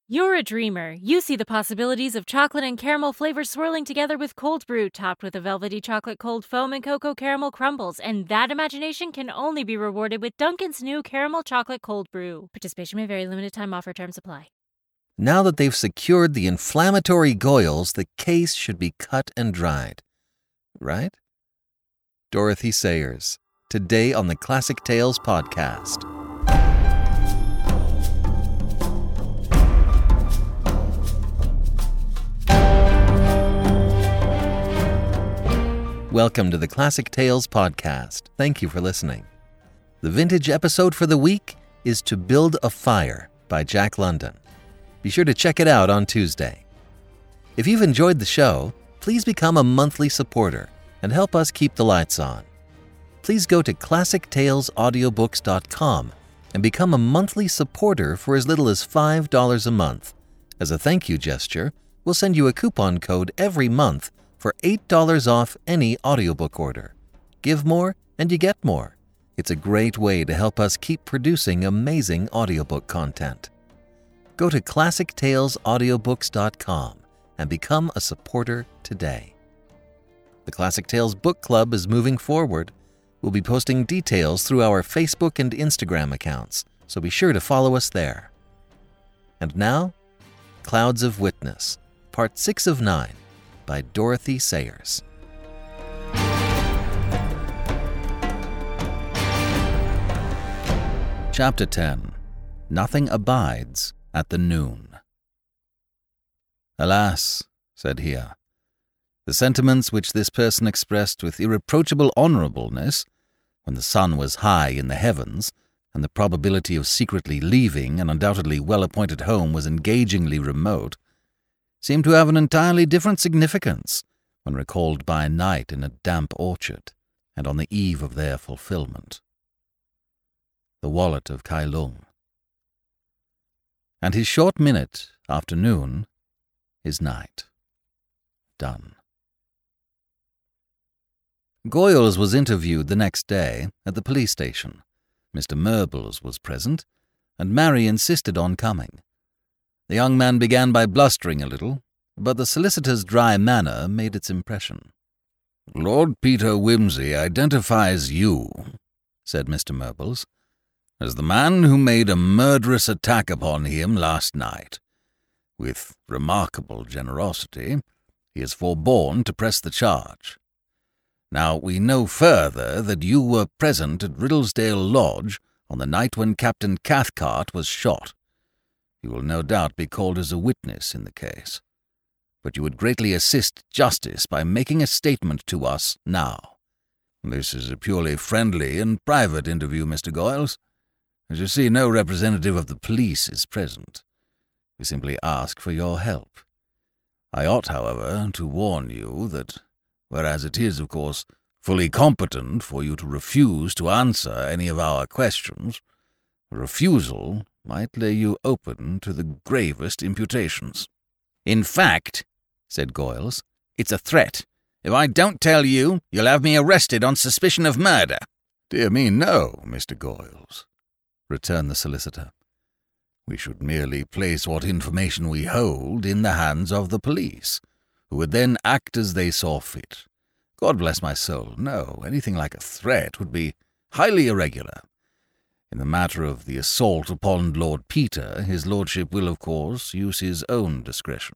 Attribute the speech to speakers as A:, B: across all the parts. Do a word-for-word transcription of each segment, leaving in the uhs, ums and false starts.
A: You're a dreamer. You see the possibilities of chocolate and caramel flavors swirling together with cold brew, topped with a velvety chocolate cold foam and cocoa caramel crumbles. And that imagination can only be rewarded with Dunkin's new caramel chocolate cold brew. Participation may vary. Limited time offer. Terms apply.
B: Now that they've secured the inflammatory goyles, the case should be cut and dried. Right? Dorothy Sayers, today on the Classic Tales podcast. Welcome to the Classic Tales podcast. Thank you for listening. The vintage episode for the week is To Build a Fire by Jack London. Be sure to check it out on Tuesday. If you've enjoyed the show, please become a monthly supporter and help us keep the lights on. Please go to classic tales audiobooks dot com and become a monthly supporter for as little as five dollars a month. As a thank you gesture, we'll send you a coupon code every month for eight dollars off any audiobook order. Give more and you get more. It's a great way to help us keep producing amazing audiobook content. Go to classic tales audiobooks dot com and become a supporter today. The Classic Tales Book Club is moving forward. We'll be posting details through our Facebook and Instagram accounts, so be sure to follow us there. And now, Clouds of Witness, Part six of nine, by Dorothy Sayers. Chapter ten. Nothing Abides at the Noon. Alas, said Hiya, the sentiments which this person expressed with irreproachable honourableness, when the sun was high in the heavens, and the probability of secretly leaving an undoubtedly well-appointed home was engagingly remote, seemed to have an entirely different significance when recalled by night in a damp orchard and on the eve of their fulfillment. The wallet of Kai Lung. And his short minute, afternoon, is night. Done. Goyles was interviewed the next day at the police station. Mister Murbles was present, and Mary insisted on coming. The young man began by blustering a little, but the solicitor's dry manner made its impression. "Lord Peter Wimsey identifies you," said Mister Murbles, "as the man who made a murderous attack upon him last night. With remarkable generosity, he has forborne to press the charge. Now, we know further that you were present at Riddlesdale Lodge on the night when Captain Cathcart was shot. You will no doubt be called as a witness in the case, but you would greatly assist justice by making a statement to us now. This is a purely friendly and private interview, Mister Goyles. As you see, no representative of the police is present. We simply ask for your help. I ought, however, to warn you that, whereas it is, of course, fully competent for you to refuse to answer any of our questions, a refusal might lay you open to the gravest imputations." "In fact," said Goyles, "it's a threat. If I don't tell you, you'll have me arrested on suspicion of murder." "Dear me, no, Mister Goyles," returned the solicitor. "We should merely place what information we hold in the hands of the police, who would then act as they saw fit. God bless my soul, no, anything like a threat would be highly irregular. In the matter of the assault upon Lord Peter, his lordship will, of course, use his own discretion."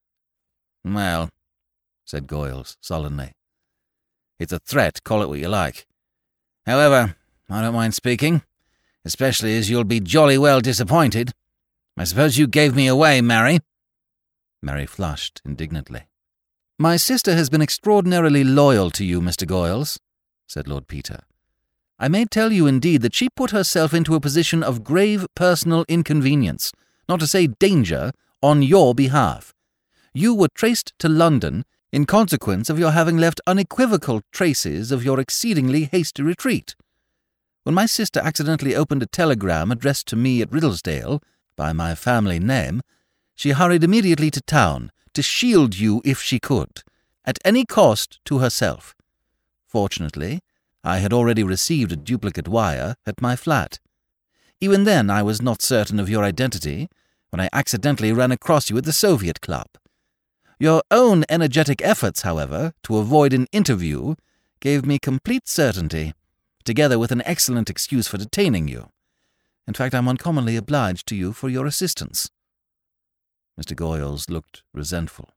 B: "Well," said Goyles sullenly, "it's a threat, call it what you like. However, I don't mind speaking, especially as you'll be jolly well disappointed. I suppose you gave me away, Mary?" Mary flushed indignantly. "My sister has been extraordinarily loyal to you, Mister Goyles," said Lord Peter. "I may tell you, indeed, that she put herself into a position of grave personal inconvenience, not to say danger, on your behalf. You were traced to London in consequence of your having left unequivocal traces of your exceedingly hasty retreat. When my sister accidentally opened a telegram addressed to me at Riddlesdale, by my family name, she hurried immediately to town to shield you if she could, at any cost to herself. Fortunately, I had already received a duplicate wire at my flat. Even then I was not certain of your identity, when I accidentally ran across you at the Soviet Club. Your own energetic efforts, however, to avoid an interview gave me complete certainty, together with an excellent excuse for detaining you. In fact, I'm uncommonly obliged to you for your assistance." Mister Goyles looked resentful.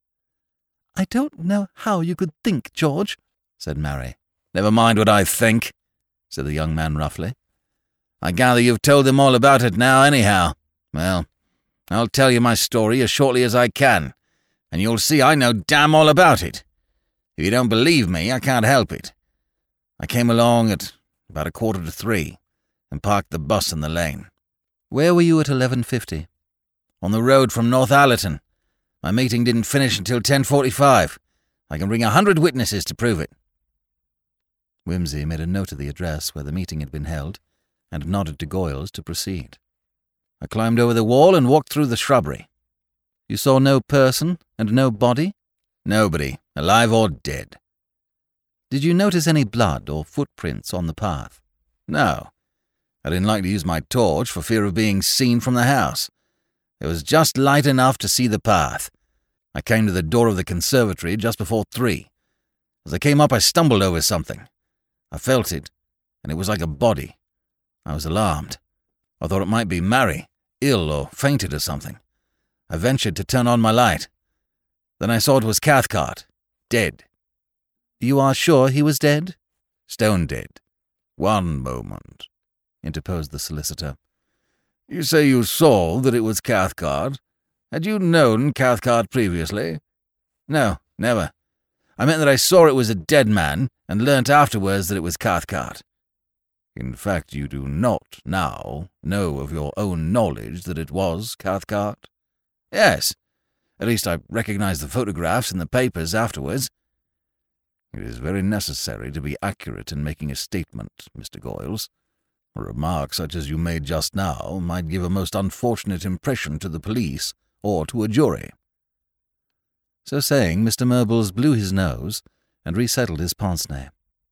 B: "I don't know how you could think, George," said Mary. "Never mind what I think," said the young man roughly. "I gather you've told them all about it now, anyhow. Well, I'll tell you my story as shortly as I can, and you'll see I know damn all about it. If you don't believe me, I can't help it. I came along at about a quarter to three and parked the bus in the lane." "Where were you at eleven fifty? "On the road from North Allerton. My meeting didn't finish until ten forty-five. I can bring a hundred witnesses to prove it." Wimsey made a note of the address where the meeting had been held and nodded to Goyles to proceed. "I climbed over the wall and walked through the shrubbery." "You saw no person and no body?" "Nobody, alive or dead." "Did you notice any blood or footprints on the path?" "No. I didn't like to use my torch for fear of being seen from the house. It was just light enough to see the path. I came to the door of the conservatory just before three. As I came up, I stumbled over something. I felt it, and it was like a body. I was alarmed. I thought it might be Mary, ill or fainted or something. I ventured to turn on my light. Then I saw it was Cathcart, dead." "You are sure he was dead?" "Stone dead." "One moment," interposed the solicitor. "You say you saw that it was Cathcart. Had you known Cathcart previously?" "No, never. I meant that I saw it was a dead man and learnt afterwards that it was Cathcart." "In fact, you do not now know of your own knowledge that it was Cathcart?" "Yes. At least I recognized the photographs in the papers afterwards." "It is very necessary to be accurate in making a statement, Mister Goyles. A remark such as you made just now might give a most unfortunate impression to the police or to a jury." So saying, Mister Murbles blew his nose and resettled his pince-nez.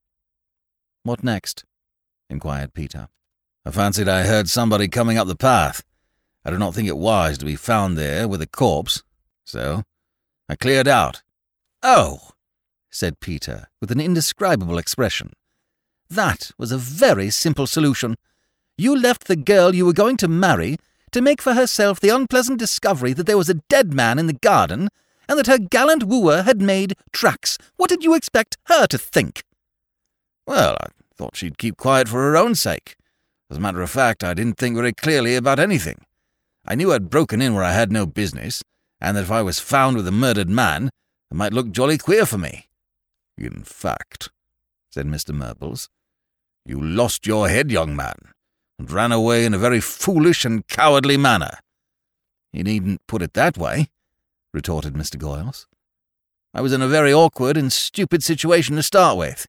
B: "What next?" inquired Peter. "I fancied I heard somebody coming up the path. I do not think it wise to be found there with a corpse, so I cleared out." "Oh," said Peter, with an indescribable expression. "That was a very simple solution. You left the girl you were going to marry to make for herself the unpleasant discovery that there was a dead man in the garden and that her gallant wooer had made tracks. What did you expect her to think?" "Well, I thought she'd keep quiet for her own sake. As a matter of fact, I didn't think very clearly about anything. I knew I'd broken in where I had no business, and that if I was found with a murdered man, it might look jolly queer for me." "In fact," said Mister Murbles, "you lost your head, young man, and ran away in a very foolish and cowardly manner." "You needn't put it that way," retorted Mister Goyles. "I was in a very awkward and stupid situation to start with."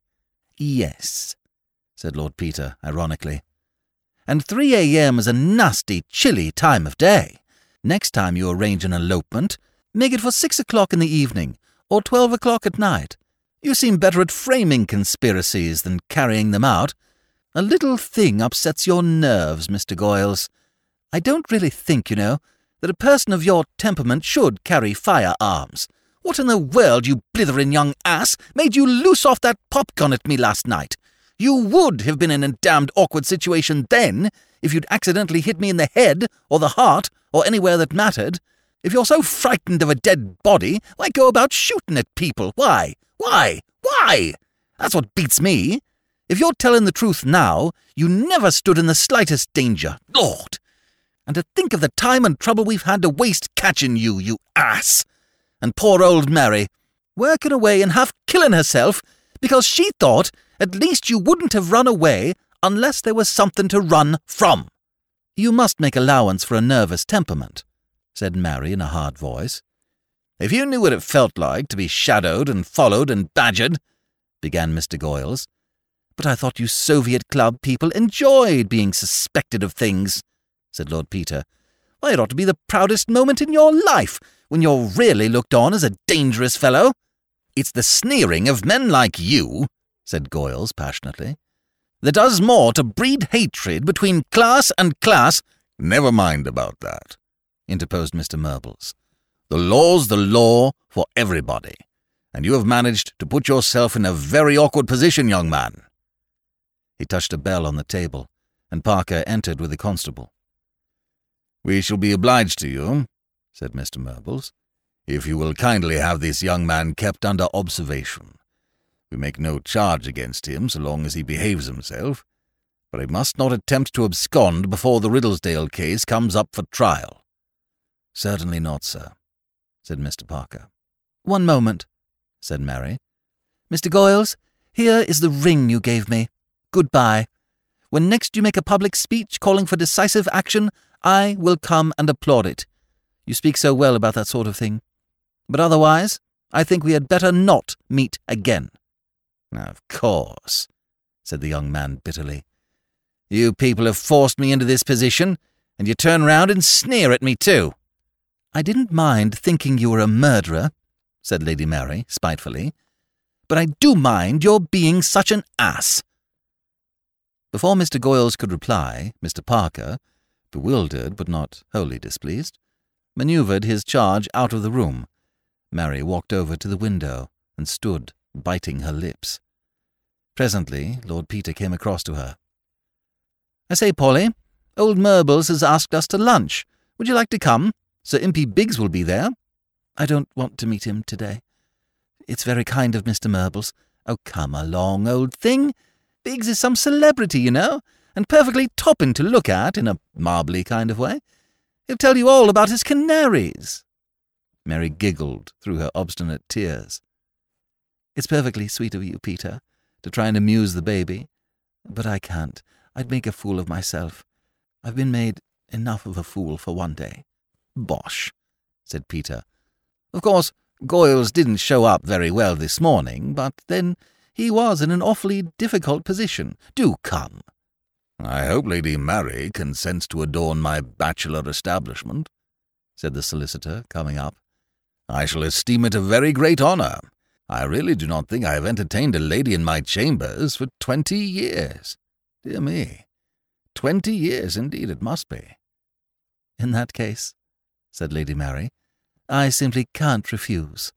B: "Yes," said Lord Peter, ironically. "And three a.m. is a nasty, chilly time of day. Next time you arrange an elopement, make it for six o'clock in the evening, or twelve o'clock at night. You seem better at framing conspiracies than carrying them out. A little thing upsets your nerves, Mister Goyles. I don't really think, you know, that a person of your temperament should carry firearms. What in the world, you blithering young ass, made you loose off that popgun at me last night? You would have been in a damned awkward situation then, if you'd accidentally hit me in the head, or the heart, or anywhere that mattered. If you're so frightened of a dead body, why go about shooting at people? Why? Why? Why? That's what beats me. If you're telling the truth now, you never stood in the slightest danger. Lord! And to think of the time and trouble we've had to waste catching you, you ass! And poor old Mary, working away and half killing herself, because she thought at least you wouldn't have run away unless there was something to run from." "You must make allowance for a nervous temperament," said Mary in a hard voice. "If you knew what it felt like to be shadowed and followed and badgered," began Mister Goyles. "But I thought you Soviet Club people enjoyed being suspected of things," said Lord Peter. "Why, it ought to be the proudest moment in your life, when you're really looked on as a dangerous fellow." "It's the sneering of men like you," said Goyles passionately, "that does more to breed hatred between class and class—" "Never mind about that," interposed Mister Murbles. "The law's the law for everybody, and you have managed to put yourself in a very awkward position, young man." He touched a bell on the table, and Parker entered with a constable. "We shall be obliged to you," said Mister Murbles, "if you will kindly have this young man kept under observation. We make no charge against him so long as he behaves himself, but he must not attempt to abscond before the Riddlesdale case comes up for trial." "Certainly not, sir," said Mister Parker. "One moment," said Mary. "Mister Goyles, here is the ring you gave me. Goodbye. When next you make a public speech calling for decisive action, I will come and applaud it. You speak so well about that sort of thing. But otherwise, I think we had better not meet again." "Of course," said the young man bitterly. "You people have forced me into this position, and you turn round and sneer at me too." "I didn't mind thinking you were a murderer," said Lady Mary spitefully, "but I do mind your being such an ass." Before Mister Goyles could reply, Mister Parker, bewildered but not wholly displeased, manoeuvred his charge out of the room. Mary walked over to the window and stood biting her lips. Presently Lord Peter came across to her. "I say, Polly, old Murbles has asked us to lunch. Would you like to come? Sir Impey Biggs will be there." "I don't want to meet him today. It's very kind of Mister Murbles." "Oh, come along, old thing. Biggs is some celebrity, you know, and perfectly topping to look at in a marbly kind of way. He'll tell you all about his canaries." Mary giggled through her obstinate tears. "It's perfectly sweet of you, Peter, to try and amuse the baby, but I can't. I'd make a fool of myself. I've been made enough of a fool for one day." "Bosh," said Peter. "Of course, Goyles didn't show up very well this morning, but then he was in an awfully difficult position. Do come." "I hope Lady Mary consents to adorn my bachelor establishment," said the solicitor, coming up. "I shall esteem it a very great honour. I really do not think I have entertained a lady in my chambers for twenty years. Dear me, twenty years indeed it must be." "In that case," said Lady Mary, "I simply can't refuse."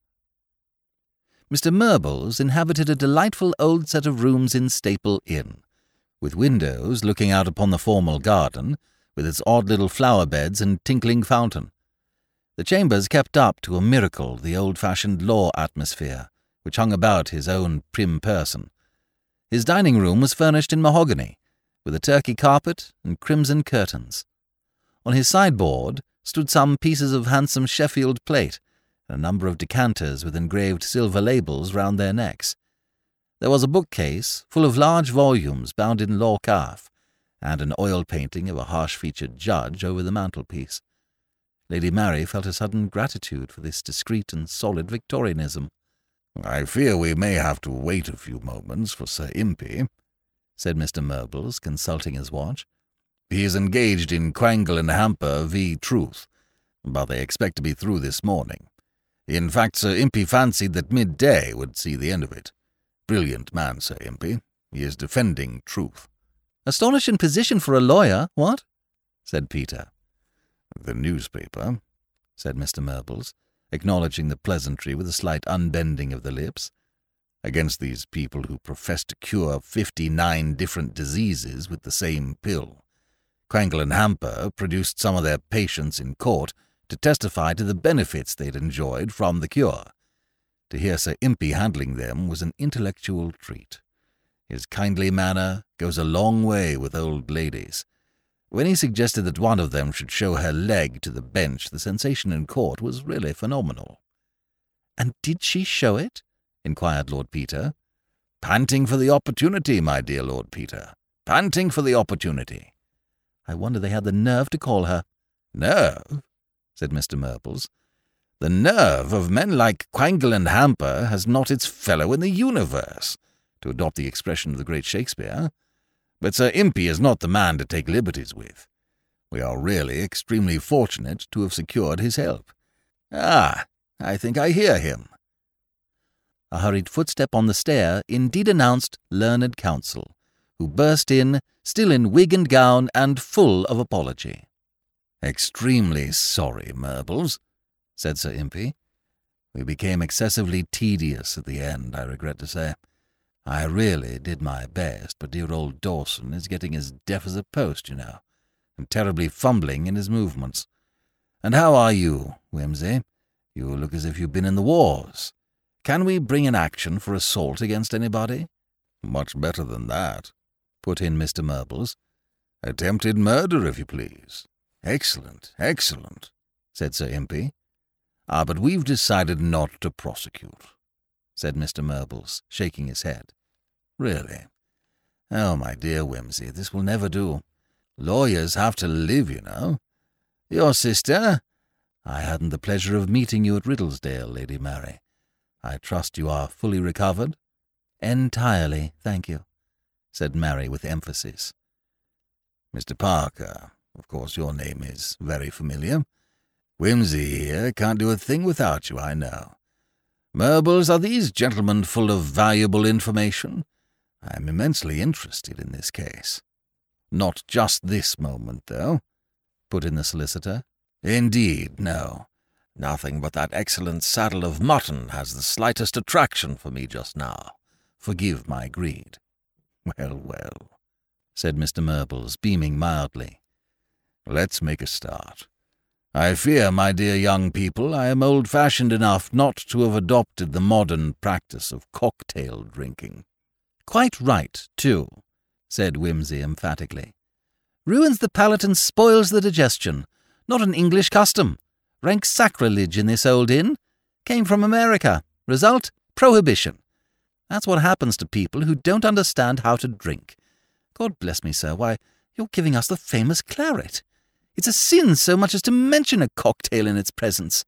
B: Mister Murbles inhabited a delightful old set of rooms in Staple Inn, with windows looking out upon the formal garden, with its odd little flower beds and tinkling fountain. The chambers kept up to a miracle the old-fashioned law atmosphere, which hung about his own prim person. His dining-room was furnished in mahogany, with a turkey carpet and crimson curtains. On his sideboard stood some pieces of handsome Sheffield plate, and a number of decanters with engraved silver labels round their necks. There was a bookcase full of large volumes bound in law calf, and an oil painting of a harsh-featured judge over the mantelpiece. Lady Mary felt a sudden gratitude for this discreet and solid Victorianism. "I fear we may have to wait a few moments for Sir Impey," said Mister Murbles, consulting his watch. "He is engaged in Quangle and Hamper v. Truth, but they expect to be through this morning. In fact, Sir Impey fancied that midday would see the end of it. Brilliant man, Sir Impey. He is defending Truth." "Astonishing position for a lawyer, what?" said Peter. "The newspaper," said Mister Murbles, acknowledging the pleasantry with a slight unbending of the lips. "Against these people who profess to cure fifty-nine different diseases with the same pill. Quangle and Hamper produced some of their patients in court to testify to the benefits they'd enjoyed from the cure. To hear Sir Impey handling them was an intellectual treat. His kindly manner goes a long way with old ladies. When he suggested that one of them should show her leg to the bench, the sensation in court was really phenomenal." "And did she show it?" inquired Lord Peter. "Panting for the opportunity, my dear Lord Peter. Panting for the opportunity." "I wonder they had the nerve to call her." "Nerve?" said Mister Murbles. "The nerve of men like Quangle and Hamper has not its fellow in the universe, to adopt the expression of the great Shakespeare. But Sir Impey is not the man to take liberties with. We are really extremely fortunate to have secured his help. Ah, I think I hear him." A hurried footstep on the stair indeed announced learned counsel, who burst in, still in wig and gown and full of apology. "Extremely sorry, Murbles," said Sir Impey. "We became excessively tedious at the end, I regret to say. I really did my best, but dear old Dawson is getting as deaf as a post, you know, and terribly fumbling in his movements. And how are you, Wimsey? You look as if you've been in the wars. Can we bring an action for assault against anybody?" "Much better than that," put in Mister Murbles. "Attempted murder, if you please." "Excellent, excellent," said Sir Impey. "Ah, but we've decided not to prosecute," said Mister Murbles, shaking his head. "Really? Oh, my dear Wimsey, this will never do. Lawyers have to live, you know. Your sister? I hadn't the pleasure of meeting you at Riddlesdale, Lady Mary. I trust you are fully recovered?" "Entirely, thank you," said Mary with emphasis. "Mister Parker, of course your name is very familiar. Wimsey here can't do a thing without you, I know. Murbles, are these gentlemen full of valuable information? I am immensely interested in this case." "Not just this moment, though," put in the solicitor. "Indeed, no. Nothing but that excellent saddle of mutton has the slightest attraction for me just now. Forgive my greed." "Well, well," said Mister Murbles, beaming mildly. "Let's make a start. I fear, my dear young people, I am old-fashioned enough not to have adopted the modern practice of cocktail drinking." "Quite right, too," said Wimsey emphatically. "Ruins the palate and spoils the digestion. Not an English custom. Rank sacrilege in this old inn. Came from America. Result, prohibition. That's what happens to people who don't understand how to drink. God bless me, sir, why, you're giving us the famous claret. It's a sin so much as to mention a cocktail in its presence."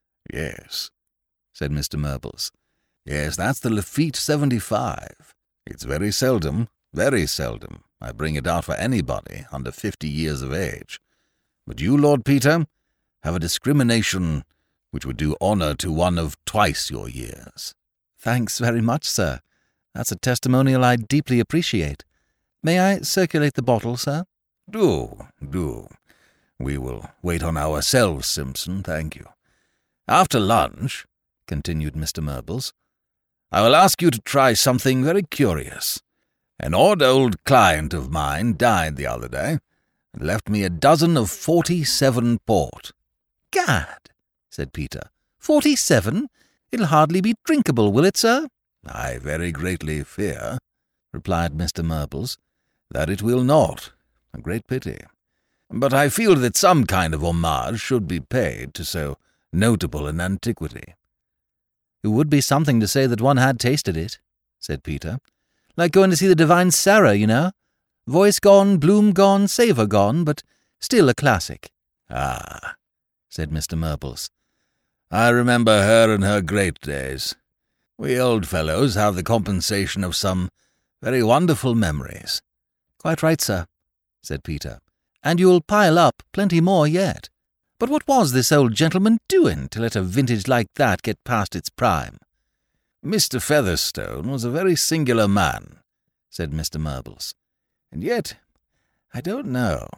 B: "Yes," said Mister Murbles. "Yes, that's the Lafitte seventy-five. It's very seldom, very seldom, I bring it out for anybody under fifty years of age. But you, Lord Peter, have a discrimination which would do honour to one of twice your years." "Thanks very much, sir. That's a testimonial I deeply appreciate. May I circulate the bottle, sir?" "Do, do. We will wait on ourselves, Simpson, thank you. After lunch," continued Mister Murbles, "I will ask you to try something very curious. An odd old client of mine died the other day, and left me a dozen of forty-seven port." "Gad," said Peter. "Forty-seven? It'll hardly be drinkable, will it, sir?" "I very greatly fear," replied Mister Murbles, "that it will not. A great pity. But I feel that some kind of homage should be paid to so notable an antiquity." "It would be something to say that one had tasted it," said Peter. "Like going to see the Divine Sarah, you know. Voice gone, bloom gone, savour gone, but still a classic." "Ah," said Mister Murbles, "I remember her in her great days. We old fellows have the compensation of some very wonderful memories." "Quite right, sir," said Peter. "And you'll pile up plenty more yet. But what was this old gentleman doing to let a vintage like that get past its prime?" "Mister Featherstone was a very singular man," said Mister Murbles. "And yet, I don't know.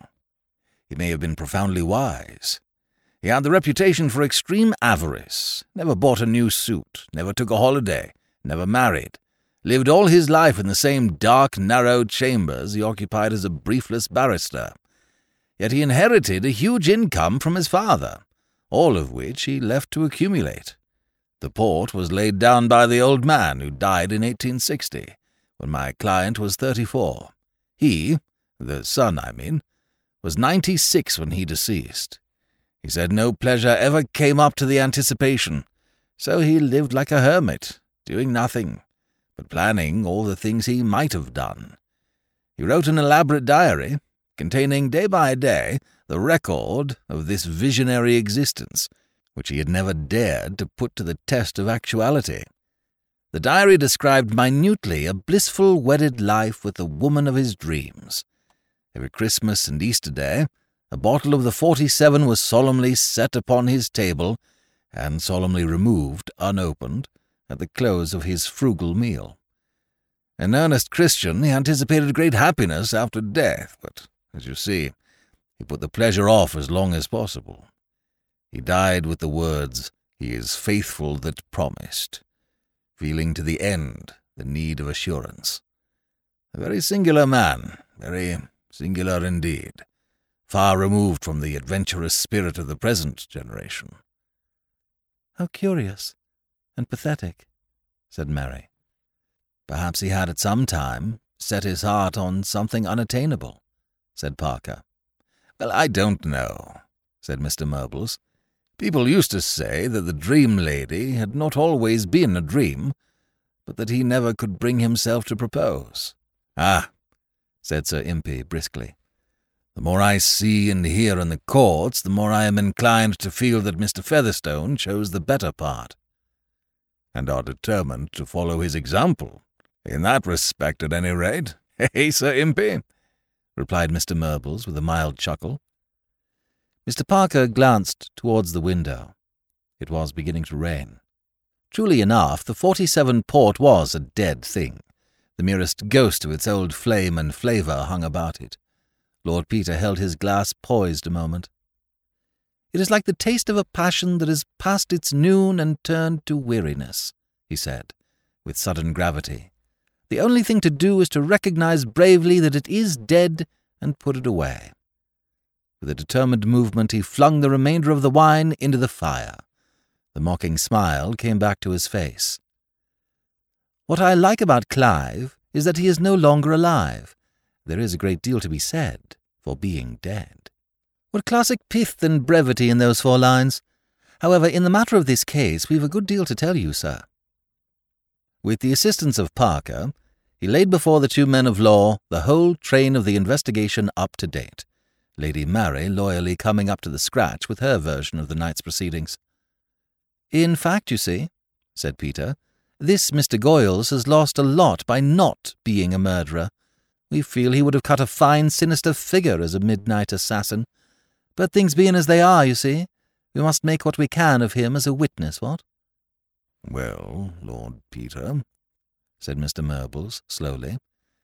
B: He may have been profoundly wise. He had the reputation for extreme avarice, never bought a new suit, never took a holiday, never married, lived all his life in the same dark, narrow chambers he occupied as a briefless barrister. Yet he inherited a huge income from his father, all of which he left to accumulate. The port was laid down by the old man who died in eighteen sixty, when my client was thirty-four. He, the son I mean, was ninety-six when he deceased. He said no pleasure ever came up to the anticipation, so he lived like a hermit, doing nothing, but planning all the things he might have done. He wrote an elaborate diary, containing day by day the record of this visionary existence, which he had never dared to put to the test of actuality. The diary described minutely a blissful wedded life with the woman of his dreams. Every Christmas and Easter day, a bottle of the forty-seven was solemnly set upon his table, and solemnly removed, unopened, at the close of his frugal meal. An earnest Christian, he anticipated great happiness after death, but, as you see, He put the pleasure off as long as possible. He died with the words, 'He is faithful that promised,' feeling to the end the need of assurance. A very singular man, very singular indeed, far removed from the adventurous spirit of the present generation."
C: "How curious and pathetic," said Mary.
B: "Perhaps he had at some time set his heart on something unattainable," said Parker. "Well, I don't know," said Mister Murbles. "People used to say that the dream lady had not always been a dream, but that he never could bring himself to propose." "Ah," said Sir Impey briskly, "the more I see and hear in the courts, the more I am inclined to feel that Mister Featherstone chose the better part." "And are determined to follow his example, in that respect at any rate, eh, Sir Impey?" replied Mister Murbles with a mild chuckle.
C: Mister Parker glanced towards the window. It was beginning to rain. Truly enough, the forty-seven port was a dead thing. The merest ghost of its old flame and flavour hung about it. Lord Peter held his glass poised a moment. "It is like the taste of a passion that has passed its noon and turned to weariness," he said, with sudden gravity. "The only thing to do is to recognize bravely that it is dead and put it away." With a determined movement he flung the remainder of the wine into the fire. The mocking smile came back to his face. "What I like about Clive is that he is no longer alive. There is a great deal to be said for being dead." What classic pith and brevity in those four lines! However, in the matter of this case, we've a good deal to tell you, sir. With the assistance of Parker, he laid before the two men of law the whole train of the investigation up to date, Lady Mary loyally coming up to the scratch with her version of the night's proceedings. "In fact, you see," said Peter, "this Mister Goyles has lost a lot by not being a murderer. We feel he would have cut a fine sinister figure as a midnight assassin. But things being as they are, you see, we must make what we can of him as a witness, what?"
B: "Well, Lord Peter," said Mister Murbles slowly,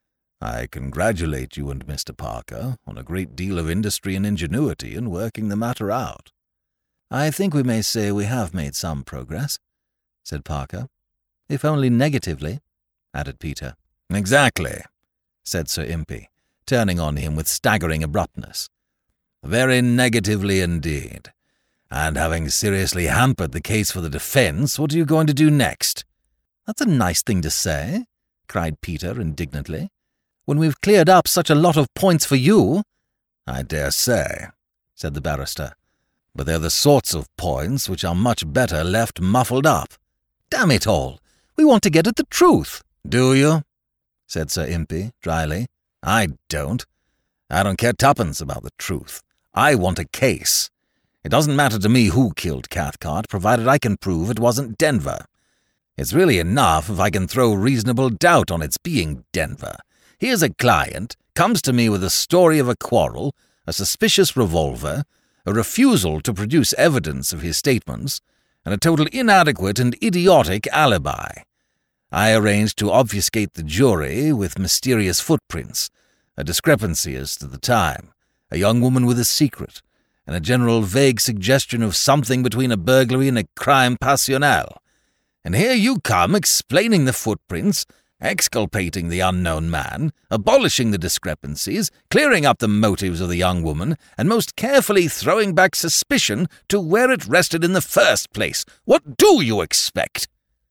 B: "I congratulate you and Mister Parker on a great deal of industry and ingenuity in working the matter out."
C: "I think we may say we have made some progress," said Parker. "If only negatively," added Peter.
B: "Exactly," said Sir Impey, turning on him with staggering abruptness. "Very negatively indeed. And having seriously hampered the case for the defence, what are you going to do next?"
C: "That's a nice thing to say," cried Peter indignantly, "when we've cleared up such a lot of points for you."
B: "I dare say," said the barrister, "but they're the sorts of points which are much better left muffled up."
C: "Damn it all! We want to get at the truth."
B: "Do you?" said Sir Impey dryly. "I don't. I don't care tuppence about the truth. I want a case. It doesn't matter to me who killed Cathcart, provided I can prove it wasn't Denver. It's really enough if I can throw reasonable doubt on its being Denver. Here's a client, comes to me with a story of a quarrel, a suspicious revolver, a refusal to produce evidence of his statements, and a total inadequate and idiotic alibi. I arranged to obfuscate the jury with mysterious footprints, a discrepancy as to the time, a young woman with a secret, and a general vague suggestion of something between a burglary and a crime passionnel. And here you come explaining the footprints, exculpating the unknown man, abolishing the discrepancies, clearing up the motives of the young woman, and most carefully throwing back suspicion to where it rested in the first place. What do you expect?"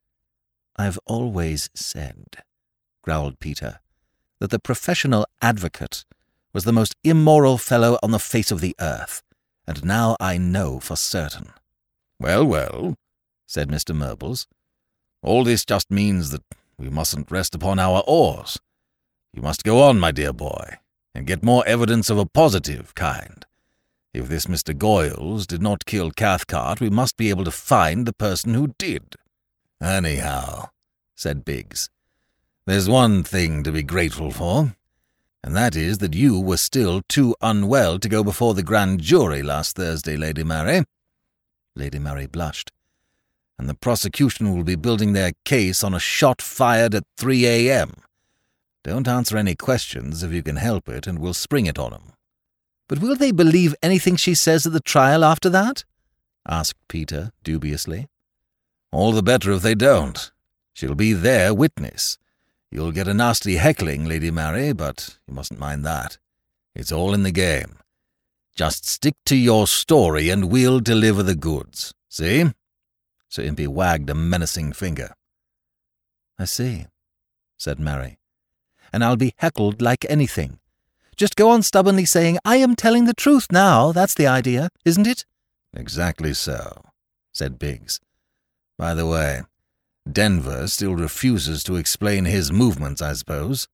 C: "I've always said," growled Peter, "that the professional advocate was the most immoral fellow on the face of the earth, and now I know for certain."
B: "Well, well," said Mister Murbles, "all this just means that we mustn't rest upon our oars. You must go on, my dear boy, and get more evidence of a positive kind. If this Mister Goyles did not kill Cathcart, we must be able to find the person who did." "Anyhow," said Biggs, "there's one thing to be grateful for, and that is that you were still too unwell to go before the grand jury last Thursday, Lady Mary." Lady Mary blushed. "And the prosecution will be building their case on a shot fired at three a.m. Don't answer any questions if you can help it, and we'll spring it on 'em."
C: But will they believe anything she says at the trial after that? Asked Peter dubiously.
B: All the better if they don't. She'll be their witness. You'll get a nasty heckling, Lady Mary, but you mustn't mind that. It's all in the game. Just stick to your story and we'll deliver the goods. See? Sir Impey wagged a menacing finger.
C: I see, said Mary. And I'll be heckled like anything. Just go on stubbornly saying, I am telling the truth now. That's the idea, isn't it?
B: Exactly so, said Biggs. By the way, Denver still refuses to explain his movements, I suppose?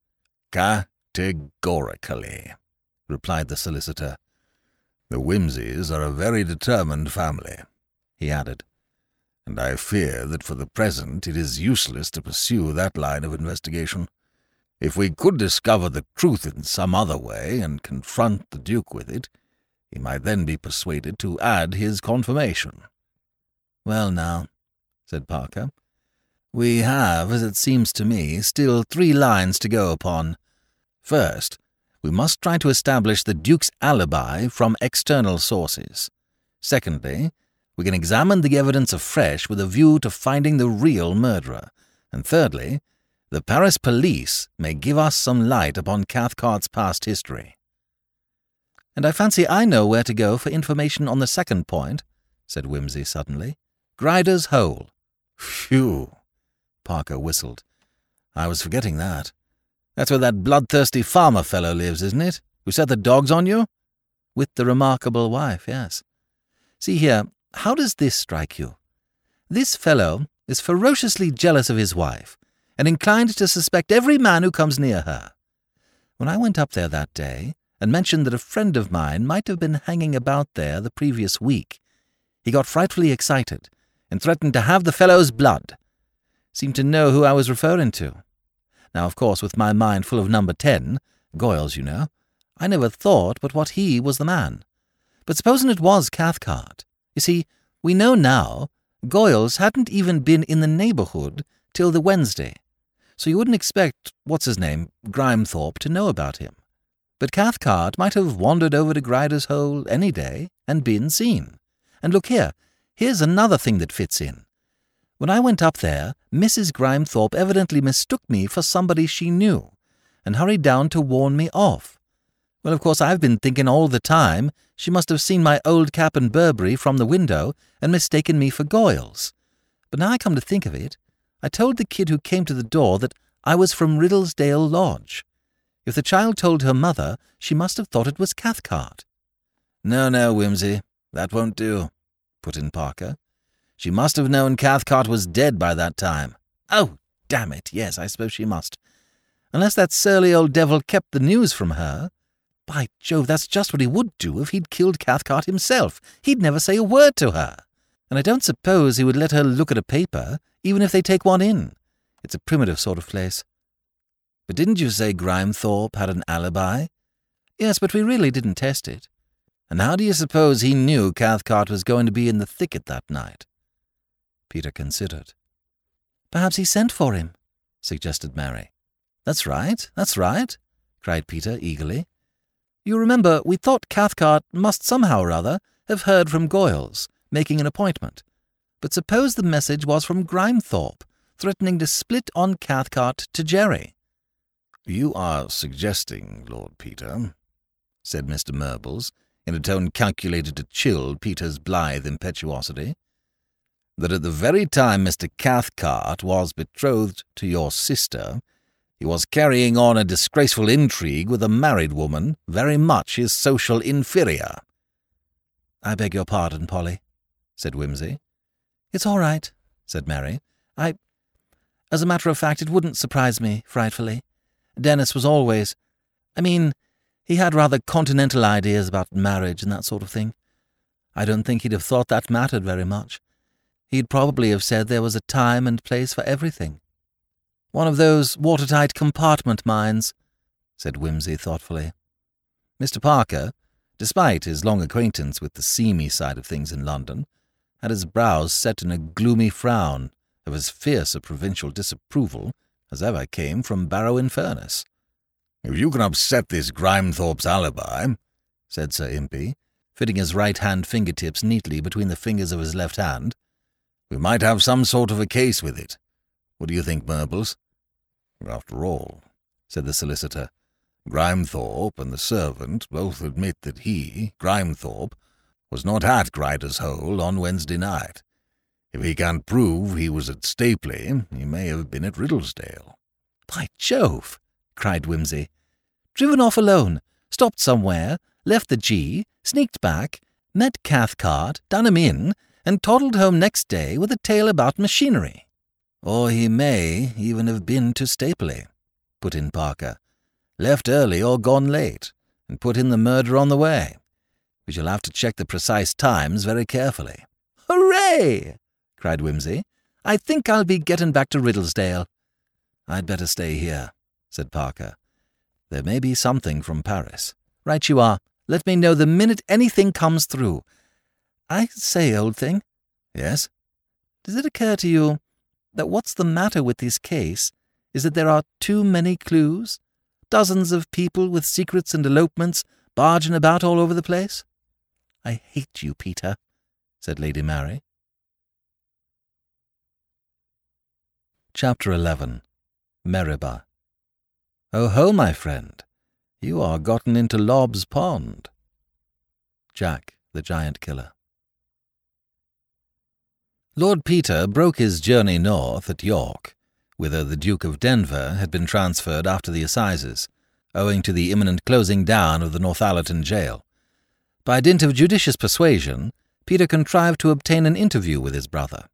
B: Categorically, replied the solicitor. The Wimseys are a very determined family, he added, and I fear that for the present it is useless to pursue that line of investigation. If we could discover the truth in some other way and confront the Duke with it, he might then be persuaded to add his confirmation.
C: Well now, said Parker, we have, as it seems to me, still three lines to go upon. First, we must try to establish the Duke's alibi from external sources. Secondly, we can examine the evidence afresh with a view to finding the real murderer. And thirdly, the Paris police may give us some light upon Cathcart's past history. And I fancy I know where to go for information on the second point, said Wimsey suddenly. Grider's Hole.
B: Phew, Parker whistled. I was forgetting that. That's where that bloodthirsty farmer fellow lives, isn't it? Who set the dogs on you?
C: With the remarkable wife, yes. See here, how does this strike you? This fellow is ferociously jealous of his wife, and inclined to suspect every man who comes near her. When I went up there that day, and mentioned that a friend of mine might have been hanging about there the previous week, he got frightfully excited, and threatened to have the fellow's blood. Seemed to know who I was referring to. Now, of course, with my mind full of number ten, Goyles, you know, I never thought but what he was the man. But supposing it was Cathcart, you see, we know now Goyles hadn't even been in the neighbourhood till the Wednesday, so you wouldn't expect, what's-his-name, Grimethorpe, to know about him. But Cathcart might have wandered over to Grider's Hole any day and been seen. And look here, here's another thing that fits in. When I went up there, Missus Grimethorpe evidently mistook me for somebody she knew, and hurried down to warn me off. Well, of course, I've been thinking all the time she must have seen my old cap and Burberry from the window and mistaken me for Goyles. But now I come to think of it, I told the kid who came to the door that I was from Riddlesdale Lodge. If the child told her mother, she must have thought it was Cathcart.
B: No, no, Wimsey, that won't do, put in Parker. She must have known Cathcart was dead by that time.
C: Oh, damn it, yes, I suppose she must. Unless that surly old devil kept the news from her. By Jove, that's just what he would do if he'd killed Cathcart himself. He'd never say a word to her. And I don't suppose he would let her look at a paper, even if they take one in. It's a primitive sort of place.
B: But didn't you say Grimethorpe had an alibi?
C: Yes, but we really didn't test it.
B: And how do you suppose he knew Cathcart was going to be in the thicket that night?
C: Peter considered. Perhaps he sent for him, suggested Mary. That's right, that's right, cried Peter eagerly. You remember, we thought Cathcart must somehow or other have heard from Goyles, making an appointment. But suppose the message was from Grimethorpe, threatening to split on Cathcart to Jerry.
B: You are suggesting, Lord Peter, said Mister Murbles, in a tone calculated to chill Peter's blithe impetuosity, that at the very time Mister Cathcart was betrothed to your sister, he was carrying on a disgraceful intrigue with a married woman, very much his social inferior.
C: I beg your pardon, Polly, said Wimsey. It's all right, said Mary. I... As a matter of fact, it wouldn't surprise me, frightfully. Dennis was always... I mean, he had rather continental ideas about marriage and that sort of thing. I don't think he'd have thought that mattered very much. He'd probably have said there was a time and place for everything. One of those watertight compartment minds, said Wimsey thoughtfully.
B: Mister Parker, despite his long acquaintance with the seamy side of things in London, had his brows set in a gloomy frown of as fierce a provincial disapproval as ever came from Barrow-in-Furness. "If you can upset this Grimethorpe's alibi,"
C: said Sir Impey, fitting his right-hand fingertips neatly between the fingers of his left hand. "We might have some sort of a case with it. What do you think, Murbles?" "After all," said the solicitor, "Grimethorpe and the servant both admit that he, Grimethorpe, was not at Grider's Hole on Wednesday night. If he can't prove he was at Stapley, he may have been at Riddlesdale."
B: "By Jove!" cried Wimsey. "Driven off alone, stopped somewhere, left the G, sneaked back, met Cathcart, done him in, and toddled home next day with a tale about machinery." "Or he may even have been to Stapley," put in Parker. "Left early or gone late, and put in the murder on the way. We shall have to check the precise times very carefully." "Hooray!" cried Wimsey. "I think I'll be getting back to Riddlesdale."
C: "I'd better stay here," said Parker. "There may be something from Paris."
B: "Right you are. Let me know the minute anything comes through. I say, old thing."
C: "Yes?"
B: "Does it occur to you that what's the matter with this case is that there are too many clues? Dozens of people with secrets and elopements barging about all over the place?"
C: "I hate you, Peter," said Lady Mary. Chapter eleven. Meribah. "Oh ho, my friend, you are gotten into Lobb's Pond." Jack, the Giant Killer. Lord Peter broke his journey north at York, whither the Duke of Denver had been transferred after the assizes, owing to the imminent closing down of the Northallerton jail. By dint of judicious persuasion, Peter contrived to obtain an interview with his brother.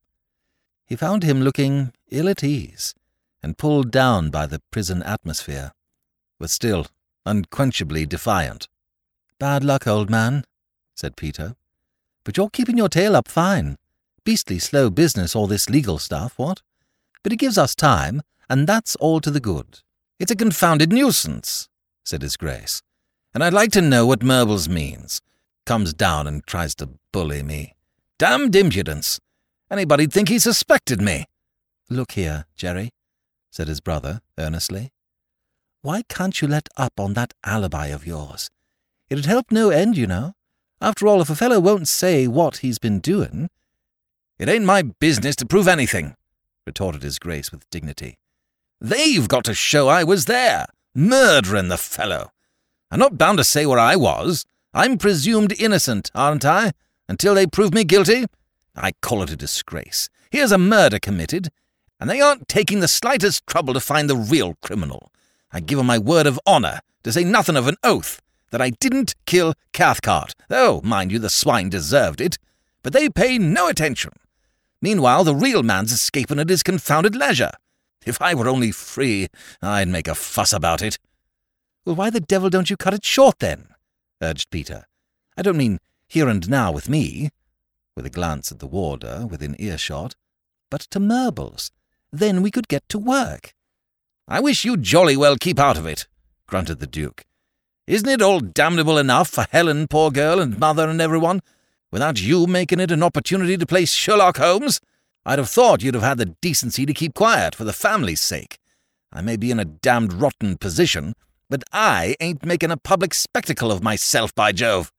C: He found him looking ill at ease, and pulled down by the prison atmosphere, but still unquenchably defiant.
B: "Bad luck, old man," said Peter. "But you're keeping your tail up fine. Beastly slow business, all this legal stuff, what? But it gives us time, and that's all to the good."
C: "It's a confounded nuisance," said his Grace, "and I'd like to know what Murbles means. Comes down and tries to bully me. Damned impudence! Anybody'd think he suspected me."
B: "Look here, Jerry," said his brother earnestly. "Why can't you let up on that alibi of yours? It'd help no end, you know. After all, if a fellow won't say what he's been doing—"
C: "It ain't my business to prove anything," retorted his Grace with dignity. "They've got to show I was there, murdering the fellow. I'm not bound to say where I was. I'm presumed innocent, aren't I, until they prove me guilty? I call it a disgrace. Here's a murder committed, and they aren't taking the slightest trouble to find the real criminal. I give 'em my word of honour, to say nothing of an oath, that I didn't kill Cathcart, though, mind you, the swine deserved it. But they pay no attention. Meanwhile, the real man's escaping at his confounded leisure. If I were only free, I'd make a fuss about it."
B: "Well, why the devil don't you cut it short, then?" urged Peter. "I don't mean here and now with me," with a glance at the warder within earshot, "but to Murbles. Then we could get to work."
C: "I wish you'd jolly well keep out of it," grunted the Duke. "Isn't it all damnable enough for Helen, poor girl, and mother and everyone, without you making it an opportunity to play Sherlock Holmes? I'd have thought you'd have had the decency to keep quiet for the family's sake. I may be in a damned rotten position, but I ain't making a public spectacle of myself, by Jove."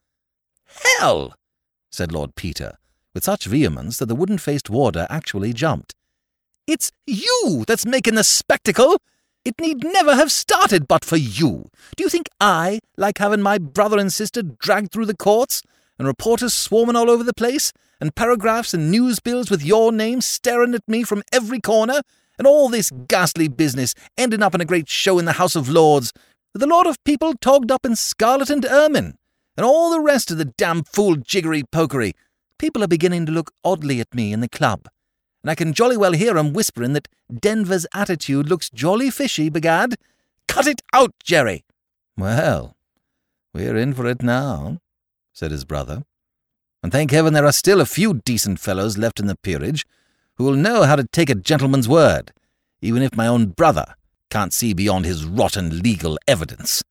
B: "Hell!" said Lord Peter, with such vehemence that the wooden-faced warder actually jumped. "It's you that's making the spectacle! It need never have started but for you. Do you think I like having my brother and sister dragged through the courts, and reporters swarming all over the place, and paragraphs and news bills with your name staring at me from every corner, and all this ghastly business ending up in a great show in the House of Lords, with a lot of people togged up in scarlet and ermine, and all the rest of the damn fool jiggery pokery? People are beginning to look oddly at me in the club, and I can jolly well hear 'em whispering that Denver's attitude looks jolly fishy, begad. Cut it out, Jerry!"
C: "Well, we're in for it now," said his brother. "And thank heaven there are still a few decent fellows left in the peerage who will know how to take a gentleman's word, even if my own brother can't see beyond his rotten legal evidence."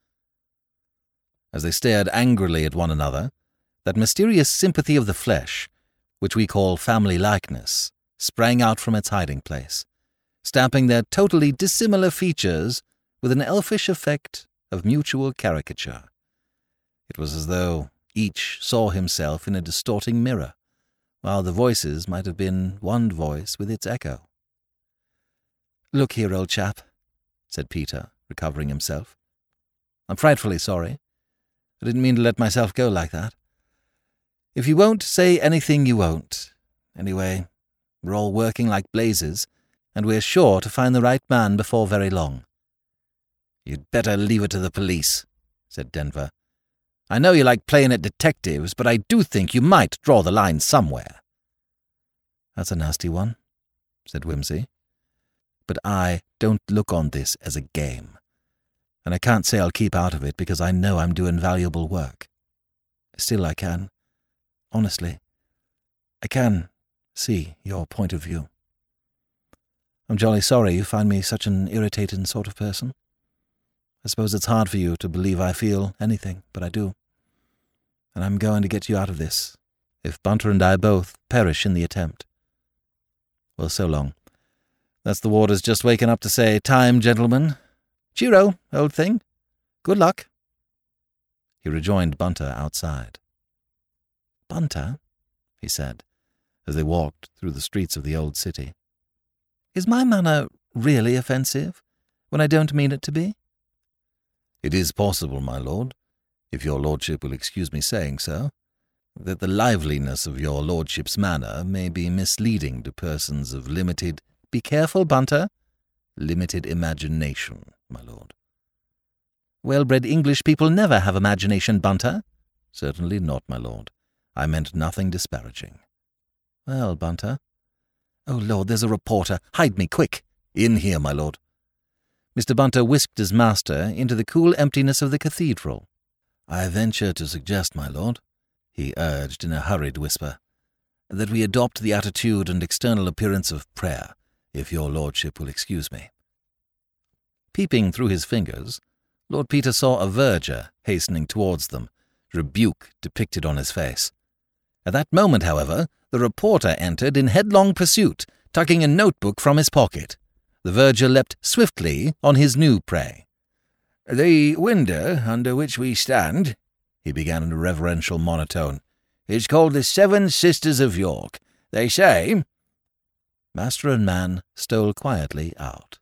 C: As they stared angrily at one another, that mysterious sympathy of the flesh, which we call family likeness, sprang out from its hiding place, stamping their totally dissimilar features with an elfish effect of mutual caricature. It was as though each saw himself in a distorting mirror, while the voices might have been one voice with its echo. "Look here, old chap," said Peter, recovering himself. "I'm frightfully sorry. I didn't mean to let myself go like that. If you won't say anything, you won't. Anyway, we're all working like blazes, and we're sure to find the right man before very long." "You'd better leave it to the police," said Denver. "I know you like playing at detectives, but I do think you might draw the line somewhere." "That's a nasty one," said Whimsy. "But I don't look on this as a game, and I can't say I'll keep out of it because I know I'm doing valuable work. Still I can, honestly, I can see your point of view. I'm jolly sorry you find me such an irritating sort of person. I suppose it's hard for you to believe I feel anything, but I do. And I'm going to get you out of this, if Bunter and I both perish in the attempt. Well, so long. That's the warders just waking up to say, 'Time, gentlemen. Cheero, old thing. Good luck.'" He rejoined Bunter outside. "Bunter," he said, as they walked through the streets of the old city, "is my manner really offensive, when I don't mean it to be?" "It is possible, my lord, if your lordship will excuse me saying so, that the liveliness of your lordship's manner may be misleading to persons of limited—" "Be careful, Bunter." "Limited imagination, my lord." "Well-bred English people never have imagination, Bunter." "Certainly not, my lord. I meant nothing disparaging." "Well, Bunter—" "Oh, Lord, there's a reporter. Hide me, quick." "In here, my lord." Mister Bunter whisked his master into the cool emptiness of the cathedral. "I venture to suggest, my lord," he urged in a hurried whisper, "that we adopt the attitude and external appearance of prayer, if your lordship will excuse me." Peeping through his fingers, Lord Peter saw a verger hastening towards them, rebuke depicted on his face. At that moment, however, the reporter entered in headlong pursuit, tucking a notebook from his pocket. The verger leapt swiftly on his new prey. "The window under which we stand," he began in a reverential monotone, "is called the Seven Sisters of York. They say—" Master and man stole quietly out.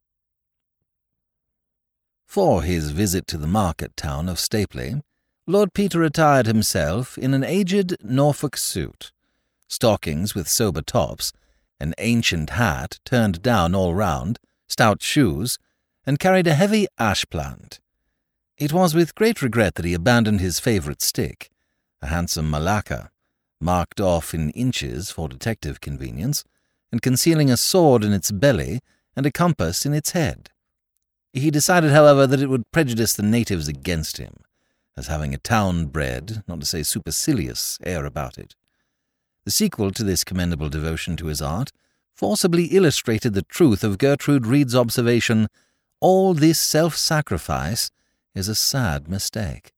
C: For his visit to the market town of Stapley, Lord Peter attired himself in an aged Norfolk suit, stockings with sober tops, an ancient hat turned down all round, stout shoes, and carried a heavy ash-plant. It was with great regret that he abandoned his favourite stick, a handsome malacca, marked off in inches for detective convenience, and concealing a sword in its belly and a compass in its head. He decided, however, that it would prejudice the natives against him, as having a town-bred, not to say supercilious, air about it. The sequel to this commendable devotion to his art forcibly illustrated the truth of Gertrude Reed's observation, "All this self-sacrifice is a sad mistake."